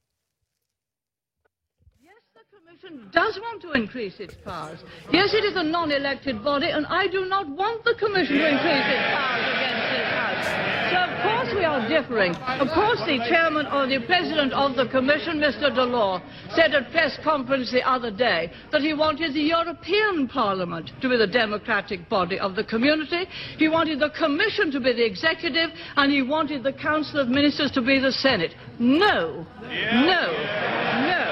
Speaker 4: Does want to increase its powers. Yes, it is a non-elected body, and I do not want the Commission to increase its powers against this House. So, of course, we are differing. Of course, the chairman or the president of the commission, Mister Delors, said at press conference the other day that he wanted the European Parliament to be the democratic body of the community. He wanted the commission to be the executive, and he wanted the council of ministers to be the Senate. No, no, no.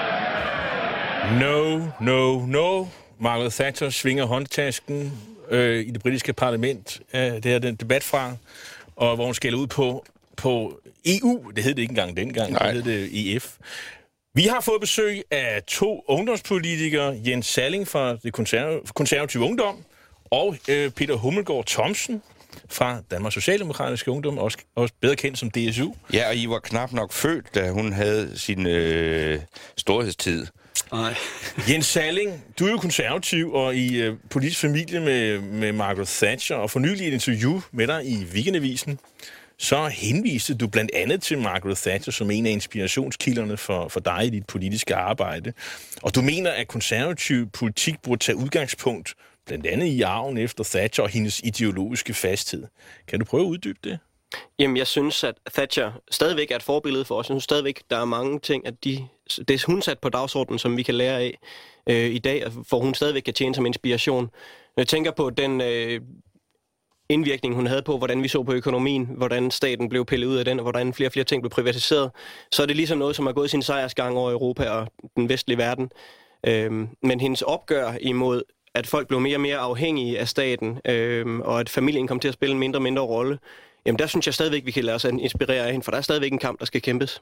Speaker 3: No, no, no. Margaret Thatcher svinger håndtasken øh, i det britiske parlament. Øh, det er den debat fra, og hvor hun skælder ud på, på E U. Det hed det ikke engang dengang. Nej. Det hed det E F. Vi har fået besøg af to ungdomspolitikere, Jens Salling fra det konservative ungdom, og øh, Peter Hummelgaard Thomsen fra Danmarks Socialdemokratiske Ungdom, også, også bedre kendt som D S U.
Speaker 2: Ja, og I var knap nok født, da hun havde sin øh, storhedstid.
Speaker 3: Nej. Jens Salling, du er jo konservativ og i øh, politisk familie med, med Margaret Thatcher, og for nylig et interview med dig i Weekendavisen, så henviste du blandt andet til Margaret Thatcher som en af inspirationskilderne for, for dig i dit politiske arbejde. Og du mener, at konservativ politik burde tage udgangspunkt blandt andet i arven efter Thatcher og hendes ideologiske fasthed. Kan du prøve at uddybe det?
Speaker 11: Jamen, jeg synes, at Thatcher stadigvæk er et forbillede for os. Jeg synes stadigvæk, der er mange ting, at de, det hun sat på dagsordenen, som vi kan lære af øh, i dag, for hun stadigvæk kan tjene som inspiration. Når jeg tænker på den øh, indvirkning, hun havde på, hvordan vi så på økonomien, hvordan staten blev pillet ud af den, og hvordan flere og flere ting blev privatiseret, så er det ligesom noget, som har gået sin sejrsgang over Europa og den vestlige verden. Øh, men hendes opgør imod at folk blev mere og mere afhængige af staten, øh, og at familien kom til at spille en mindre og mindre rolle, jamen der synes jeg stadigvæk, vi kan lade os inspirere af hende, for der er stadigvæk en kamp, der skal kæmpes.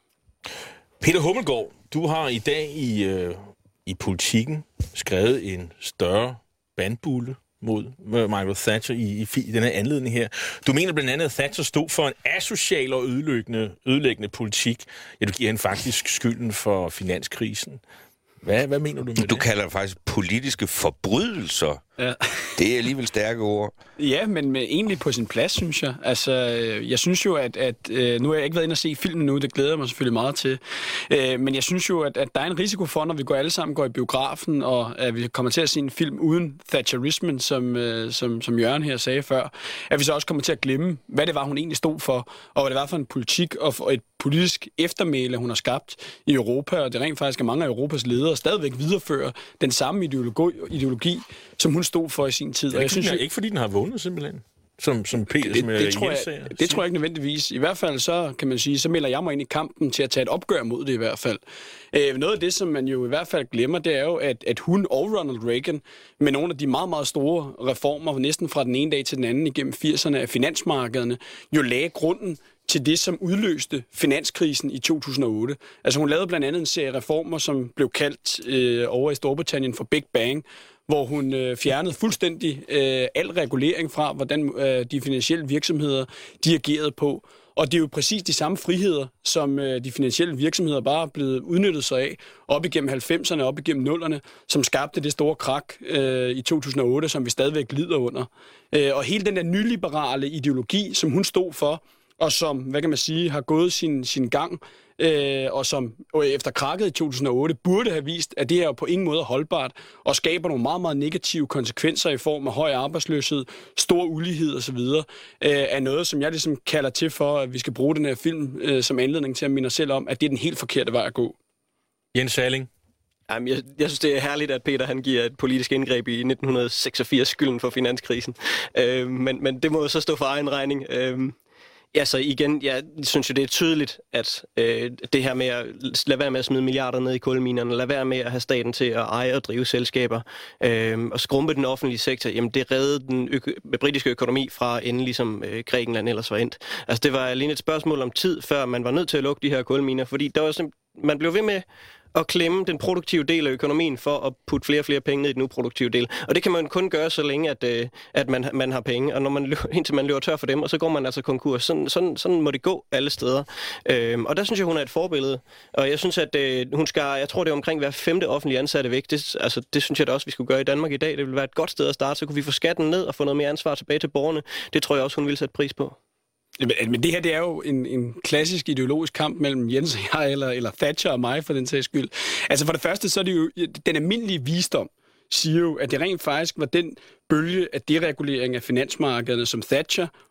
Speaker 3: Peter Hummelgaard, du har i dag i, øh, i Politikken skrevet en større bandbulle mod Margaret Thatcher i, i, i den her anledning her. Du mener blandt andet, at Thatcher stod for en asocial og ødelæggende, ødelæggende politik. Ja, du giver hende faktisk skylden for finanskrisen. Hvad, hvad mener du med
Speaker 2: du
Speaker 3: det?
Speaker 2: Du kalder det faktisk politiske forbrydelser. Ja. Det er alligevel stærke ord.
Speaker 12: Ja, men med, egentlig på sin plads, synes jeg. Altså, jeg synes jo, at, at øh, nu har jeg ikke været inde og se filmen nu, det glæder jeg mig selvfølgelig meget til. Øh, men jeg synes jo, at, at der er en risiko for, når vi går alle sammen går i biografen, og at vi kommer til at se en film uden Thatcherismen, som, øh, som, som Jørgen her sagde før, at vi så også kommer til at glemme, hvad det var, hun egentlig stod for, og hvad det var for en politik og for et politisk eftermæle, hun har skabt i Europa, og det rent faktisk er mange af Europas ledere stadigvæk viderefører den samme ideologi, ideologi som hun stod for i sin tid.
Speaker 3: Det er, og jeg synes, jeg, ikke fordi den har vundet simpelthen, som, som Peter,
Speaker 12: det,
Speaker 3: som
Speaker 12: det,
Speaker 3: jeg,
Speaker 12: tror jeg, det, det tror jeg ikke nødvendigvis. I hvert fald så kan man sige, så melder jeg mig ind i kampen til at tage et opgør mod det i hvert fald. Øh, noget af det, som man jo i hvert fald glemmer, det er jo, at, at hun og Ronald Reagan med nogle af de meget, meget store reformer, næsten fra den ene dag til den anden igennem firserne af finansmarkederne, jo lagde grunden til det, som udløste finanskrisen i to tusind og otte. Altså hun lavede blandt andet en serie reformer, som blev kaldt øh, over i Storbritannien for Big Bang, hvor hun øh, fjernede fuldstændig øh, al regulering fra, hvordan øh, de finansielle virksomheder de agerede på. Og det er jo præcis de samme friheder, som øh, de finansielle virksomheder bare er blevet udnyttet sig af op igennem halvfemserne, op igennem nullerne, som skabte det store krak øh, i to tusind og otte, som vi stadigvæk lider under. Øh, og hele den der nyliberale ideologi, som hun stod for, og som, hvad kan man sige, har gået sin, sin gang, øh, og som og efter krakket i to tusind og otte burde have vist, at det her på ingen måde er holdbart, og skaber nogle meget, meget negative konsekvenser i form af høj arbejdsløshed, stor ulighed osv., øh, er noget, som jeg ligesom kalder til for, at vi skal bruge den her film øh, som anledning til at minde os selv om, at det er den helt forkerte vej at gå.
Speaker 3: Jens Salling?
Speaker 11: Jamen, jeg, jeg synes, det er herligt, at Peter han giver et politisk indgreb i nitten seksogfirs skylden for finanskrisen. Øh, men, men det må jo så stå for egen regning. Øh, Ja, så igen, jeg synes jo, det er tydeligt, at øh, det her med at lade være med at smide milliarder ned i kulminerne, lade være med at have staten til at eje og drive selskaber, øh, og skrumpe den offentlige sektor, jamen det reddede den øko- britiske økonomi fra ende, ligesom øh, Grækenland ellers var endt. Altså det var alene et spørgsmål om tid, før man var nødt til at lukke de her kulminer, fordi der var simp- man blev ved med at klemme den produktive del af økonomien for at putte flere og flere penge ned i den uproduktive del. Og det kan man kun gøre, så længe at, øh, at man, man har penge, og når man løber, indtil man løber tør for dem, og så går man altså konkurs. Sådan, sådan, sådan må det gå alle steder. Øhm, og der synes jeg, hun er et forbillede. Og jeg synes, at øh, hun skal, jeg tror, det er omkring hver femte offentlige ansatte væk. Det, altså, det synes jeg da også, vi skulle gøre i Danmark i dag. Det ville være et godt sted at starte, så kunne vi få skatten ned og få noget mere ansvar tilbage til borgerne. Det tror jeg også, hun ville sætte pris på.
Speaker 12: Men det her, det er jo en, en klassisk ideologisk kamp mellem Jens og jeg, eller, eller Thatcher og mig, for den sags skyld. Altså for det første, så er det jo den almindelige visdom, siger jo, at det rent faktisk var den bølge af deregulering af finansmarkederne, som Thatcher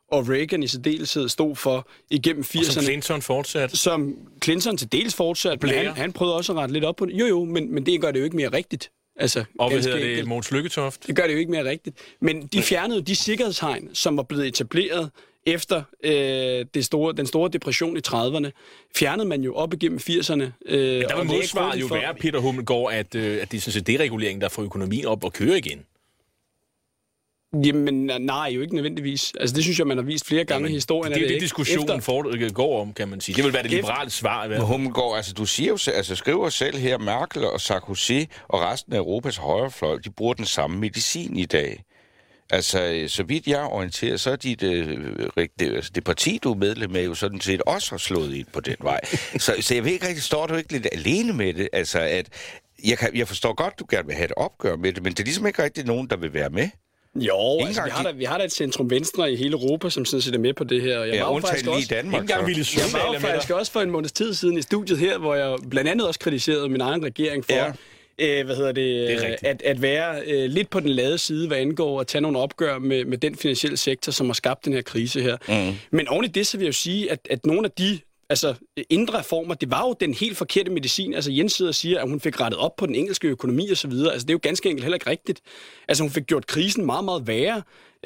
Speaker 12: og Reagan i særdeleshed stod for igennem firserne.
Speaker 3: Og som Clinton fortsat.
Speaker 12: Som Clinton til dels fortsat, men han, han prøvede også at rette lidt op på det. Jo jo, men, men det gør det jo ikke mere rigtigt. Altså,
Speaker 3: og hvad hedder det, Mogens Lykketoft?
Speaker 12: Det gør det jo ikke mere rigtigt. Men de fjernede de sikkerhedshegn, som var blevet etableret efter øh, det store, den store depression i trediverne, fjernede man jo op igennem firserne. Øh,
Speaker 3: men der vil modsvaret jo for... være, Peter Hummelgaard, at, øh, at det er sådan set deregulering, der får økonomien op og køre igen.
Speaker 12: Jamen, nej, jo ikke nødvendigvis. Altså, det synes jeg, man har vist flere gange Jamen, i historien.
Speaker 3: Det er jo det,
Speaker 12: det
Speaker 3: diskussionen efter... går om, kan man sige. Det vil være det liberale svar.
Speaker 2: Men Hummelgaard, altså, du siger jo, altså, skriver selv her, Merkel og Sarkozy og resten af Europas højrefløj, de bruger den samme medicin i dag. Altså, så vidt jeg er orienteret, så er dit, øh, det, altså, det parti, du er medlem af, jo sådan set også har slået ind på den vej. så, så jeg ved ikke rigtig, står du ikke lidt alene med det? Altså, at jeg, kan, jeg forstår godt, du gerne vil have et opgør med det, men det er ligesom ikke rigtig nogen, der vil være med.
Speaker 12: Jo, altså, vi, har da, vi har da et centrum-venstre i hele Europa, som sådan set er med på det her. Og jeg
Speaker 2: ja,
Speaker 12: var
Speaker 2: undtagen lige i Danmark.
Speaker 12: Ikke engang ville jeg var jo faktisk også for en måneds tid siden i studiet her, hvor jeg blandt andet også kritiserede min egen regering for... Ja. Øh, hvad hedder det, det at, at være øh, lidt på den lade side, hvad angår at tage nogle opgør med, med den finansielle sektor, som har skabt den her krise her. Mm. Men oven i det, så vil jeg jo sige, at, at nogle af de altså, indre reformer, det var jo den helt forkerte medicin. Altså Jens sidder og siger, at hun fik rettet op på den engelske økonomi og så videre. Altså det er jo ganske enkelt heller ikke rigtigt. Altså hun fik gjort krisen meget, meget værre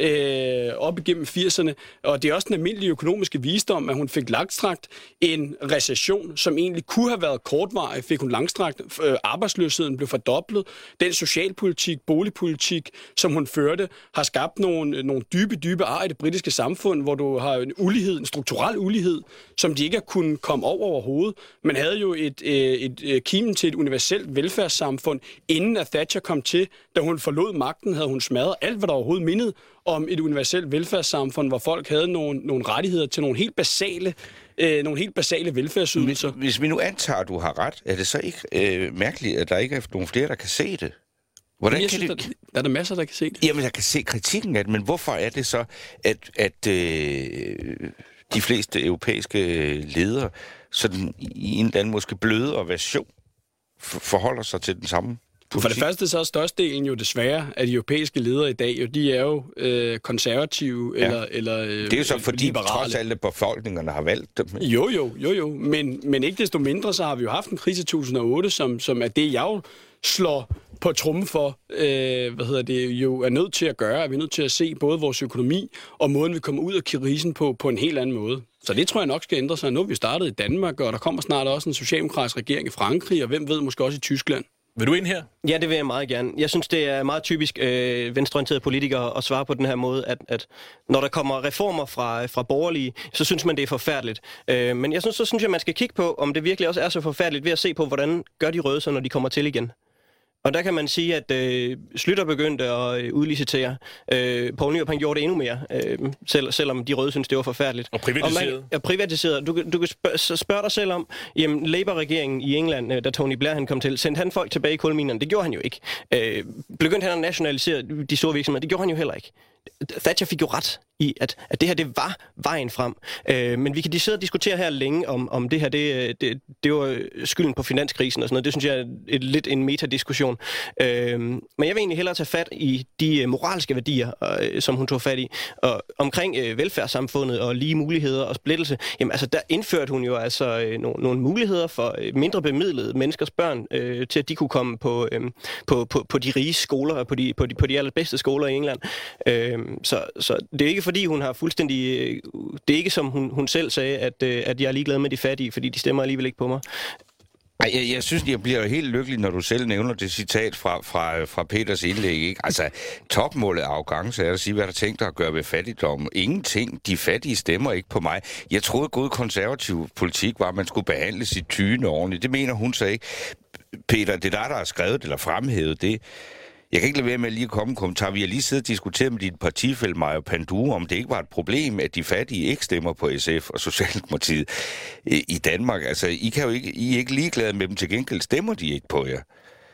Speaker 12: øh, op igennem firserne, og det er også den almindelige økonomiske visdom, at hun fik langstrakt en recession, som egentlig kunne have været kortvarig, fik hun langstrakt. Øh, arbejdsløsheden blev fordoblet. Den socialpolitik, boligpolitik, som hun førte, har skabt nogle, nogle dybe, dybe ar i det britiske samfund, hvor du har en ulighed, en strukturel ulighed, som de ikke har kunnet komme over overhovedet. Man havde jo et, et, et kimen til et universelt velfærdssamfund, inden at Thatcher kom til. Da hun forlod magten, havde hun smadret alt, hvad der overhovedet mindede om et universelt velfærdssamfund, hvor folk havde nogle, nogle rettigheder til nogle helt basale, øh, nogle helt basale velfærdsydelser.
Speaker 2: Hvis, hvis vi nu antager, at du har ret, er det så ikke øh, mærkeligt, at der ikke er nogen flere, der kan se det?
Speaker 12: Hvordan jeg kan synes, det... der, der er der masser, der kan se det.
Speaker 2: Jamen, jeg kan se kritikken af det, men hvorfor er det så, at, at øh, de fleste europæiske ledere sådan i en eller anden måske blødere version forholder sig til den samme politik?
Speaker 12: For det første så er størstedelen jo desværre, at de europæiske ledere i dag, jo, de er jo øh, konservative ja. eller, eller øh,
Speaker 2: det er jo så fordi liberale. Trods alle befolkningerne har valgt dem.
Speaker 12: Jo, jo, jo, jo. Men, men ikke desto mindre, så har vi jo haft en krise i to tusind og otte, som, som er det, jeg jo slår på trummen for, øh, hvad hedder det, jo er nødt til at gøre, at vi er nødt til at se både vores økonomi og måden, vi kommer ud af krisen på, på en helt anden måde. Så det tror jeg nok skal ændre sig. Nu er vi startet i Danmark, og der kommer snart også en socialdemokratisk regering i Frankrig, og hvem ved, måske også i Tyskland.
Speaker 3: Vil du ind her?
Speaker 11: Ja, det vil jeg meget gerne. Jeg synes, det er meget typisk øh, venstreorienterede politikere at svare på den her måde, at, at når der kommer reformer fra, fra borgerlige, så synes man, det er forfærdeligt. Øh, men jeg synes, så synes jeg, man skal kigge på, om det virkelig også er så forfærdeligt ved at se på, hvordan gør de røde så, når de kommer til igen. Og der kan man sige, at øh, Schlüter begyndte at øh, udlicitere. Øh, Poul Nyrup, han gjorde det endnu mere, øh, selv, selvom de røde synes, det var forfærdeligt.
Speaker 3: Og privatiseret. Og man,
Speaker 11: ja, privatiseret. Du, du kan spørge, spørge dig selv om, jamen, Labour-regeringen i England, øh, da Tony Blair han kom til, sendte han folk tilbage i kulminerne? Det gjorde han jo ikke. Øh, begyndte han at nationalisere de store virksomheder? Det gjorde han jo heller ikke. Thatcher fik jo ret i, at, at det her, det var vejen frem. Øh, men vi kan sidde og diskutere her længe, om, om det her, det, det, det var skylden på finanskrisen og sådan noget. Det synes jeg er et, lidt en metadiskussion. Øh, men jeg vil egentlig hellere tage fat i de moralske værdier, øh, som hun tog fat i. Og omkring øh, velfærdssamfundet og lige muligheder og splittelse, jamen altså, der indførte hun jo altså øh, nogle, nogle muligheder for øh, mindre bemidlede menneskers børn, øh, til at de kunne komme på, øh, på, på, på de rige skoler, på de, på de, på de allerbedste skoler i England. Øh, så, så det er ikke fordi, hun har fuldstændig... Det er ikke, som hun, hun selv sagde, at, at jeg er ligeglad med de fattige, fordi de stemmer alligevel ikke på mig.
Speaker 2: Ej, jeg, jeg synes, jeg bliver helt lykkelig, når du selv nævner det citat fra, fra, fra Peters indlæg. Ikke? Altså, topmålet af arrogance er at sige, hvad der tænkt dig at gøre ved fattigdom. Ingenting. De fattige stemmer ikke på mig. Jeg troede, god konservativ politik var, at man skulle behandle sit tyne ordentligt. Det mener hun så ikke. Peter, det er der, der har skrevet eller fremhævet det. Jeg kan ikke lade være med lige at komme en kommentar. Vi har lige siddet og diskuteret med din partifælle Maja Panduro, om det ikke var et problem, at de fattige ikke stemmer på S F og Socialdemokratiet i Danmark. Altså, I, kan jo ikke, I er ikke ligeglade med dem, til gengæld stemmer de ikke på jer.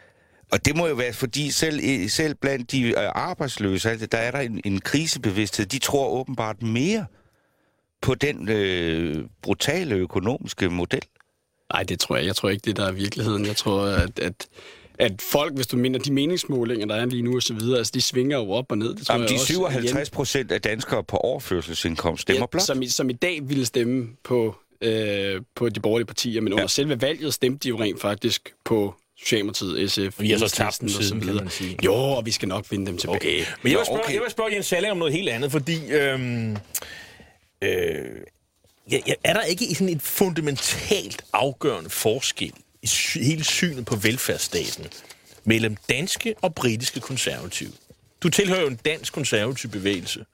Speaker 2: Og det må jo være, fordi selv, selv blandt de arbejdsløse, der er der en, en krisebevidsthed. De tror åbenbart mere på den øh, brutale økonomiske model.
Speaker 12: Nej, det tror jeg. Jeg tror ikke, det der er virkeligheden. Jeg tror, at... at at folk, hvis du mener de meningsmålinger, der er lige nu og så videre, altså de svinger jo op og ned. Det tror
Speaker 2: Jamen,
Speaker 12: jeg
Speaker 2: de
Speaker 12: også,
Speaker 2: syvoghalvtreds procent af danskere på overførselsindkomst stemmer
Speaker 12: ja,
Speaker 2: blot.
Speaker 12: Som i, som i dag ville stemme på, øh, på de borgerlige partier, men under ja. selve valget stemte de jo rent faktisk på Socialdemokratiet, S F,
Speaker 3: vi har så tabt dem siden, kan man sige.
Speaker 12: Jo, og vi skal nok vinde dem tilbage.
Speaker 3: Okay. Men jeg vil spørge, okay. jeg vil spørge Jens Salling om noget helt andet, fordi øhm, øh, ja, ja, er der ikke sådan et fundamentalt afgørende forskel i sy- hele synet på velfærdsstaten mellem danske og britiske konservative? Du tilhører jo en dansk konservativ bevægelse,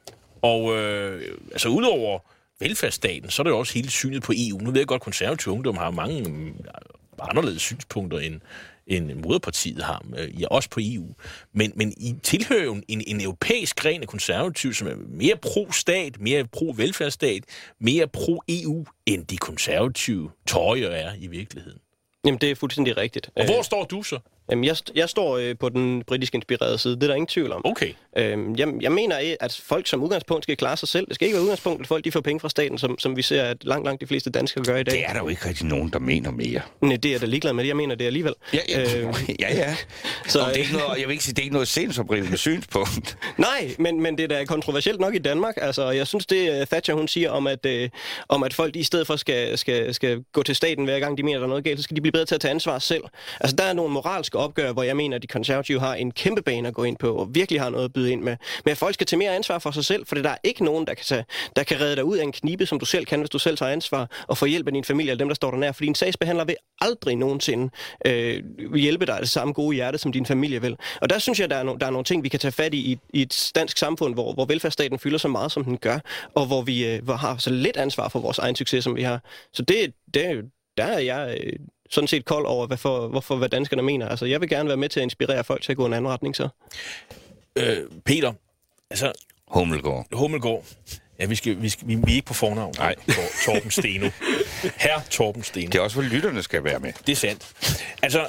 Speaker 3: og øh, altså udover velfærdsstaten, så er der jo også hele synet på E U. Nu ved jeg godt, at konservativ ungdom har mange anderledes synspunkter, end, end moderpartiet har, ja, også på E U. Men, men I tilhører jo en, en europæisk gren af konservativ, som er mere pro-stat, mere pro-velfærdsstat, mere pro-E U, end de konservative tøjer er i virkeligheden.
Speaker 11: Jamen, det er fuldstændig rigtigt.
Speaker 3: Og hvor står du så?
Speaker 11: Jamen, jeg, jeg står øh, på den britisk inspirerede side. Det er der ingen tvivl om.
Speaker 3: Okay.
Speaker 11: Øhm, jeg, jeg mener, at folk som udgangspunkt skal klare sig selv. Det skal ikke være udgangspunkt, at folk de får penge fra staten, som, som vi ser, at langt, langt de fleste danskere gør i dag.
Speaker 2: Det er der jo ikke rigtig nogen, der mener mere.
Speaker 11: Nej, det er der ligeglad med det. Jeg mener det alligevel.
Speaker 2: Ja, ja.
Speaker 11: Øhm,
Speaker 2: ja, ja.
Speaker 11: Så,
Speaker 2: det er ikke noget, jeg vil ikke sige, det er ikke noget sindsoprivende synspunkt.
Speaker 11: Nej, men, men det er da kontroversielt nok i Danmark. Altså, jeg synes, det uh, Thatcher, hun siger om, at, uh, om, at folk i stedet for skal, skal, skal gå til staten hver gang, de mener, der er noget galt, så skal de blive bedre til at tage ansvar selv. Altså, der er nogle moralske opgør, hvor jeg mener, at de konservative har en kæmpe bane at gå ind på, og virkelig har noget at byde ind med. Men at folk skal tage mere ansvar for sig selv, for der er ikke nogen, der kan, tage, der kan redde dig ud af en knibe, som du selv kan, hvis du selv tager ansvar, og få hjælp af din familie eller dem, der står der nær. Fordi en sagsbehandler vil aldrig nogensinde øh, hjælpe dig det samme gode hjerte, som din familie vil. Og der synes jeg, der er, no, der er nogle ting, vi kan tage fat i i, i et dansk samfund, hvor, hvor velfærdsstaten fylder så meget, som den gør, og hvor vi øh, hvor har så lidt ansvar for vores egen succes, som vi har. Så det, det der er jeg øh, sådan set kold over, hvad for, hvorfor, hvad danskerne mener. Altså, jeg vil gerne være med til at inspirere folk til at gå en anden retning, så.
Speaker 3: Øh, Peter, altså...
Speaker 2: Hummelgaard.
Speaker 3: Hummelgaard. Ja, vi, skal, vi, skal, vi, vi er ikke på fornavn. Nej. Torben Steno. Herr Torben Steno.
Speaker 2: Det er også, hvor lytterne skal være med.
Speaker 3: Det er sandt. Altså,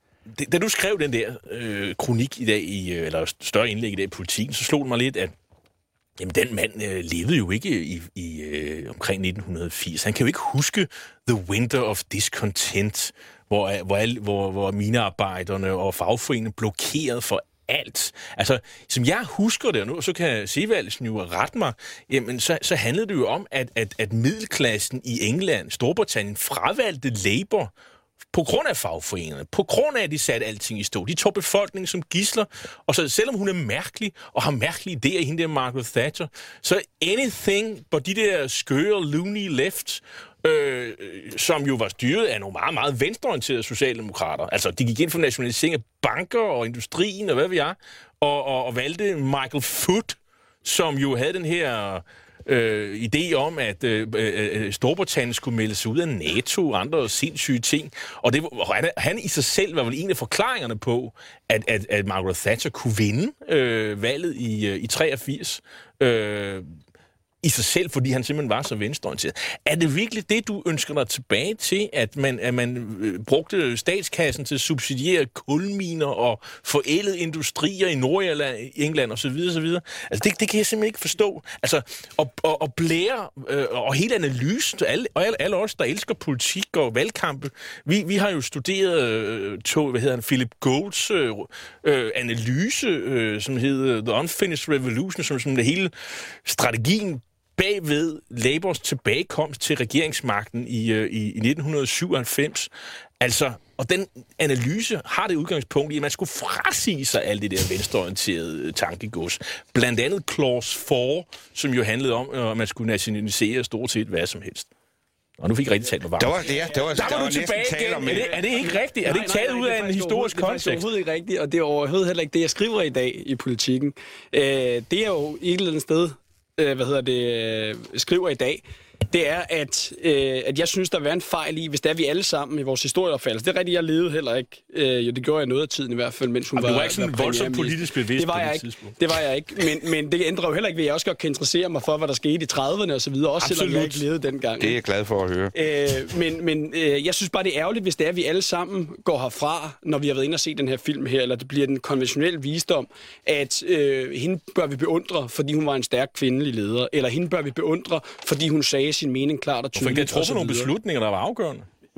Speaker 3: da du skrev den der øh, kronik i dag, i, eller større indlæg i dag i Politiken, så slog det mig lidt, at jamen, den mand øh, levede jo ikke i, i øh, omkring nitten firs. Han kan jo ikke huske The Winter of Discontent, hvor, hvor, hvor, hvor minearbejderne og fagforeningerne blokerede for alt. Altså, som jeg husker det, og nu så kan Sevalsen jo rette mig, jamen, så, så handlede det jo om, at, at, at middelklassen i England, Storbritannien, fravalgte Labour på grund af fagforeningerne, på grund af, at de satte alting i stå. De tog befolkningen som gidsler, og så selvom hun er mærkelig, og har mærkelige idéer, hende der Margaret Thatcher, så anything but de der skøre, loony left, øh, som jo var styret af nogle meget, meget venstreorienterede socialdemokrater. Altså, de gik ind for nationalisering af banker og industrien, og hvad ved jeg, og, og, og valgte Michael Foot, som jo havde den her Øh, idé om, at øh, øh, Storbritannien skulle melde sig ud af NATO og andre sindssyge ting. Og, det, og han, han i sig selv var vel en af forklaringerne på, at, at, at Margaret Thatcher kunne vinde øh, valget i, øh, i treogfirs. Øh, i sig selv, fordi han simpelthen var så venstreorienteret. Er det virkelig det, du ønsker dig tilbage til, at man, at man øh, brugte statskassen til at subsidiere kulminer og forældede industrier i Nordengland osv. osv.? Altså, det, det kan jeg simpelthen ikke forstå. Altså, og, og, og blære, øh, og hele analysen, alle, og alle, alle os, der elsker politik og valgkampe, vi, vi har jo studeret øh, to, hvad hedder han, Philip Golds øh, øh, analyse, øh, som hedder The Unfinished Revolution, som, som det hele strategien bagved Labours tilbagekomst til regeringsmagten i, i, i nitten syvoghalvfems. Altså, og den analyse har det udgangspunkt i, at man skulle frasige sig alt det der venstreorienterede tankegods. Blandt andet clause fire, som jo handlede om, at man skulle nationalisere stort set hvad som helst. Og nu fik jeg rigtig talt med varmt.
Speaker 2: Der var det, ja. Der var,
Speaker 3: der var,
Speaker 2: der
Speaker 3: du tilbage igen. Er det, er det ikke rigtigt? Er det ikke taget ud af en historisk kontekst?
Speaker 12: Det er overhovedet ikke rigtigt, og det er overhovedet heller ikke det, jeg skriver i dag i Politikken. Øh, det er jo et eller andet sted, øh, hvad hedder det, øh, skriver i dag, det er, at, øh, at jeg synes, der vil være en fejl i, hvis det er vi alle sammen i vores historieopfattelse. Det er rigtigt, jeg levede heller ikke. Øh, jo, det gjorde jeg noget af tiden i hvert fald, mens hun
Speaker 3: Jamen,
Speaker 12: var...
Speaker 3: Du var ikke sådan voldsomt politisk bevidst
Speaker 12: det var jeg ikke. Det var jeg ikke, men, men det ændrer jo heller ikke ved, at jeg også godt kan interessere mig for, hvad der skete i trediverne og så videre, også Absolut. Selvom jeg ikke levede dengang.
Speaker 2: Det er jeg glad for at høre.
Speaker 12: Øh, men men øh, jeg synes bare, det er ærgerligt, hvis det er, at vi alle sammen går herfra, når vi har været inde og se den her film her, eller det bliver den konventionelle visdom, at øh, hende bør vi beundre, fordi hun var en stærk kvindelig leder, eller hende bør vi beundre, fordi hun sagde sin mening klart og tydeligt.
Speaker 3: For det truffet nogle beslutninger, der var afgørende.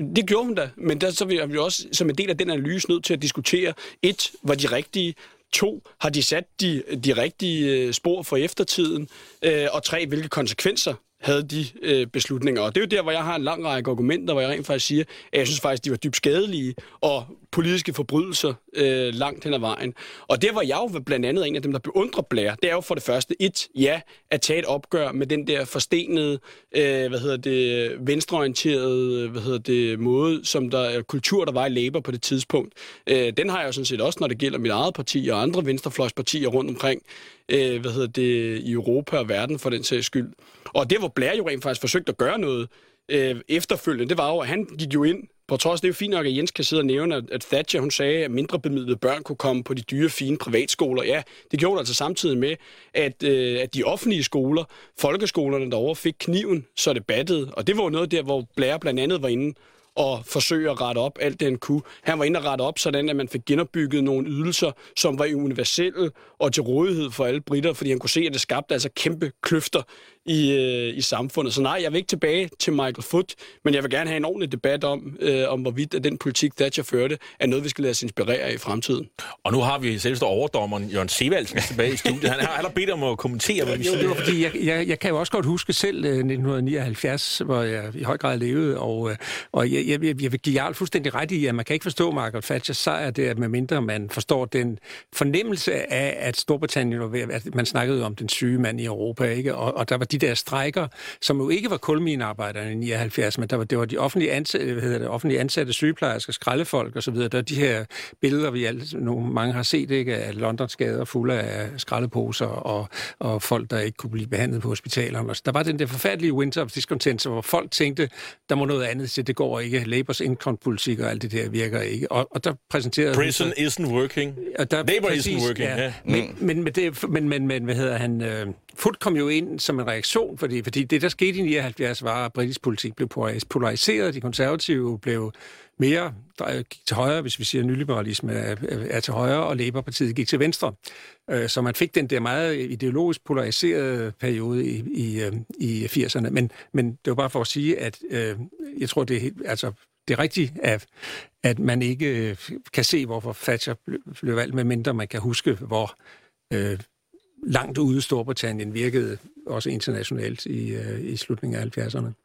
Speaker 12: Det gjorde hun da, men der så er vi også som en del af den analyse nødt til at diskutere, et, var de rigtige, to, har de sat de, de rigtige spor for eftertiden, øh, og tre, hvilke konsekvenser havde de øh, beslutninger. Og det er jo der, hvor jeg har en lang række argumenter, hvor jeg rent faktisk siger, at jeg synes faktisk, de var dybt skadelige, og politiske forbrydelser øh, langt hen ad vejen. Og der, hvor jeg jo blandt andet en af dem, der beundrer Blair, det er jo for det første et, ja, at tage et opgør med den der forstenede, øh, hvad hedder det, venstreorienterede, hvad hedder det, måde, som der kultur, der var i Labour på det tidspunkt. Øh, den har jeg jo sådan set også, når det gælder mit eget parti og andre venstrefløjspartier rundt omkring, øh, hvad hedder det, i Europa og verden for den sags skyld. Og det, hvor Blair jo rent faktisk forsøgte at gøre noget øh, efterfølgende, det var jo, at han gik jo ind, på trods det er jo fint nok, at Jens kan sidde og nævne, at Thatcher, hun sagde, at mindre bemidlede børn kunne komme på de dyre, fine privatskoler. Ja, det gjorde det altså samtidig med, at, øh, at de offentlige skoler, folkeskolerne derovre, fik kniven, så det battede. Og det var jo noget der, hvor Blair blandt andet var inde og forsøge at rette op alt det, han kunne. Han var inde og rette op, sådan at man fik genopbygget nogle ydelser, som var universelle og til rådighed for alle britter, fordi han kunne se, at det skabte altså kæmpe kløfter i, øh, i samfundet. Så nej, jeg vil ikke tilbage til Michael Foot, men jeg vil gerne have en ordentlig debat om, øh, om hvorvidt at den politik, Thatcher førte, er noget, vi skal lade os inspirere af i fremtiden.
Speaker 3: Og nu har vi selveste overdommeren, Jørgen Sevaldsen, tilbage i studiet. Han har bedt om at kommentere, hvad vi siger.
Speaker 5: Jo, det var, fordi jeg, jeg, jeg kan jo også godt huske selv uh, nitten nioghalvfjerds, hvor jeg i høj grad levede, og, uh, og jeg, jeg, jeg vil give Jarl fuldstændig ret i, at man kan ikke forstå Margaret Thatchers sejr, det er, medmindre man forstår den fornemmelse af, at Storbritannien var ved, at man snakkede om den syge mand i Europa, ikke? Og, og der var de der strejker, som jo ikke var kulminearbejderne i nioghalvfjerds, men der var, det var de offentlige ansatte, hvad hedder det, offentlige ansatte sygeplejersker, skraldefolk og så videre. Der er de her billeder, vi alle, nogle, mange har set, ikke, af Londons gader fulde af skraldeposer og, og folk, der ikke kunne blive behandlet på hospitalerne. Der var den der forfærdelige winter of discontent, hvor folk tænkte, der må noget andet til, det går ikke. Labours indkomstpolitik og alt det der virker ikke. Og, og der præsenterede...
Speaker 3: Prison så, isn't working.
Speaker 5: Der,
Speaker 3: Labour
Speaker 5: præcis,
Speaker 3: isn't working.
Speaker 5: Ja.
Speaker 3: Ja.
Speaker 5: Men, men, men, det, men, men, men hvad hedder han... Øh, Foot kom jo ind som en reaktion, fordi, fordi det, der skete i nioghalvfjerds, var, at britisk politik blev polariseret. De konservative blev mere gik til højre, hvis vi siger, at nyliberalisme er, er til højre, og Labour-partiet gik til venstre. Så man fik den der meget ideologisk polariserede periode i, i, i firserne. Men, men det var bare for at sige, at øh, jeg tror, det er, helt, altså, det er rigtigt, at, at man ikke kan se, hvorfor Thatcher blev valgt, medmindre man kan huske, hvor... Øh, langt ude i Storbritannien virkede også internationalt i, øh, i slutningen af halvfjerdserne.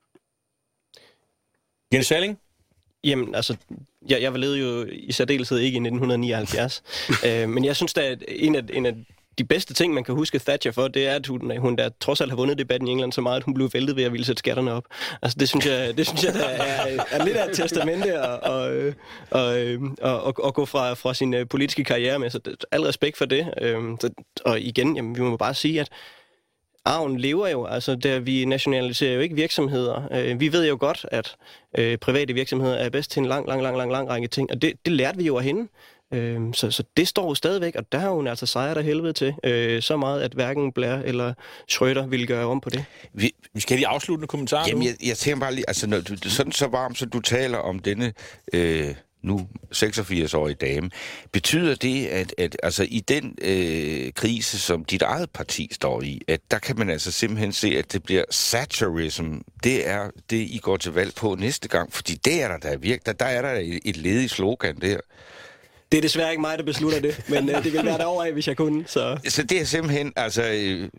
Speaker 3: Jens Salling?
Speaker 11: Jamen, altså, jeg, jeg levede jo i særdeleshed ikke i nitten nioghalvfjerds, øh, men jeg synes, at en af, en af de bedste ting, man kan huske Thatcher for, det er, at hun, hun der trods alt har vundet debatten i England så meget, at hun blev væltet ved at ville sætte skatterne op. Altså, det synes jeg, det synes jeg der er, er lidt af et testamente at, og, og, og, og gå fra, fra sin politiske karriere med. Så al respekt for det. Og igen, jamen, vi må bare sige, at arven lever jo. Altså, der, vi nationaliserer jo ikke virksomheder. Vi ved jo godt, at private virksomheder er bedst til en lang, lang, lang, lang, lang række ting, og det, det lærte vi jo af hende. Øh, så, så det står jo stadigvæk, og der har hun altså sejret af helvede til. Øh, så meget, at hverken Blair eller Schröder ville gøre om på det.
Speaker 3: Vi, vi skal lige afsluttende kommentarer.
Speaker 2: Jamen, jeg, jeg tænker bare lige, altså, når du, sådan så varmt, så du taler om denne... Øh nu seksogfirs-årige dame. Betyder det, at, at altså, i den øh, krise, som dit eget parti står i, at der kan man altså simpelthen se, at det bliver Thatcherism. Det er det, I går til valg på næste gang, fordi det er der, der er virkelig. Der, der er der et, et ledigt slogan der.
Speaker 11: Det er desværre ikke mig, der beslutter det, men øh, det vil være derovre af, hvis jeg kunne. Så,
Speaker 2: så det er simpelthen, altså... Øh,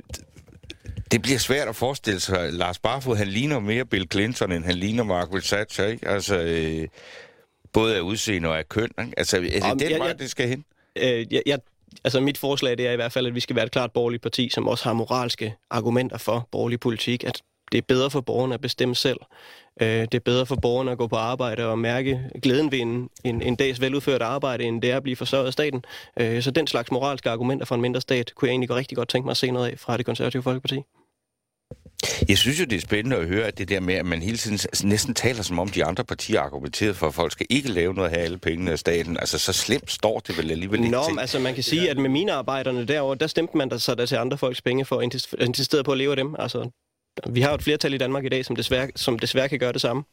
Speaker 2: det bliver svært at forestille sig. Lars Barfoed, han ligner mere Bill Clinton, end han ligner Margaret Thatcher, ikke? Altså... Øh, både af udseende og af køn, ikke? Altså, er det
Speaker 11: Om,
Speaker 2: den
Speaker 11: jeg,
Speaker 2: vej,
Speaker 11: jeg,
Speaker 2: det skal hen?
Speaker 11: Øh, jeg, jeg, altså, mit forslag det er i hvert fald, at vi skal være et klart borgerligt parti, som også har moralske argumenter for borgerlig politik, at det er bedre for borgerne at bestemme selv. Øh, det er bedre for borgerne at gå på arbejde og mærke glæden ved en, en, en dags veludført arbejde, end det er at blive forsørget af staten. Øh, så den slags moralske argumenter for en mindre stat, kunne jeg egentlig rigtig godt tænke mig at se noget af fra Det Konservative Folkeparti.
Speaker 2: Jeg synes jo, det er spændende at høre, at det der med, at man hele tiden næsten taler som om de andre partier argumenterer for, at folk skal ikke lave noget af alle pengene af staten. Altså, så slemt står det vel alligevel ikke
Speaker 11: Nå,
Speaker 2: til.
Speaker 11: altså man kan sige, at med mine arbejderne derovre, der stemte man der så der til andre folks penge for at insistere på at leve af dem. Altså, vi har jo et flertal i Danmark i dag, som desværre, som desværre kan gøre det samme.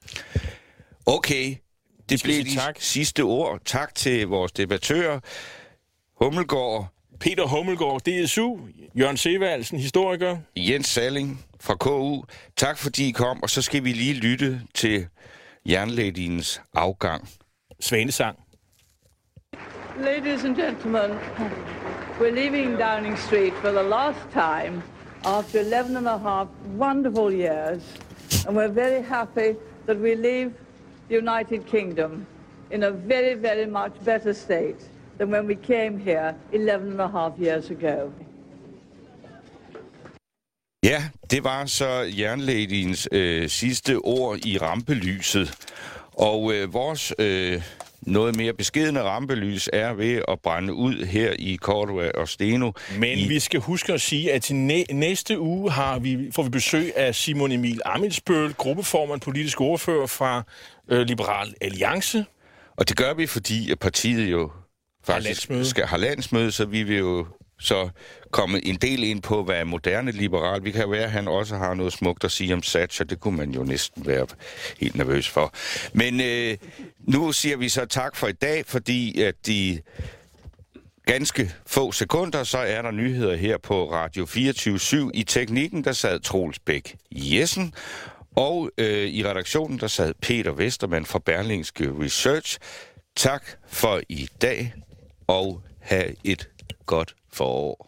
Speaker 2: Okay, det blev de tak. sidste ord. Tak til vores debattører. Hummelgaard,
Speaker 3: Peter Hummelgaard, D S U, Jørgen Sevaldsen, historiker.
Speaker 2: Jens Salling fra K U. Tak fordi I kom, og så skal vi lige lytte til jernladyens afgang.
Speaker 3: Svanesang.
Speaker 4: Ladies and gentlemen, we're leaving Downing Street for the last time after eleven and a half wonderful years, and we're very happy that we leave the United Kingdom in a very, very much better state than when we came here eleven and a half years ago.
Speaker 2: Ja, det var så jernladyens øh, sidste ord i rampelyset. Og øh, vores øh, noget mere beskedne rampelys er ved at brænde ud her i Cordua og Steno.
Speaker 3: Men
Speaker 2: i...
Speaker 3: vi skal huske at sige, at til næ- næste uge har vi, får vi besøg af Simon Emil Ammitzbøll, gruppeformand, politisk ordfører fra øh, Liberal Alliance.
Speaker 2: Og det gør vi, fordi partiet jo faktisk har skal have landsmøde, så vi vil jo så komme en del ind på, hvad er moderne liberal. Vi kan jo være, at han også har noget smukt at sige om Thatcher. Det kunne man jo næsten være helt nervøs for. Men øh, nu siger vi så tak for i dag, fordi at de ganske få sekunder, så er der nyheder her på Radio fireogtyve syv. I teknikken, der sad Troels Bæk Jessen, og øh, i redaktionen, der sad Peter Vestermann fra Berlingske Research. Tak for i dag, og have et godt forår.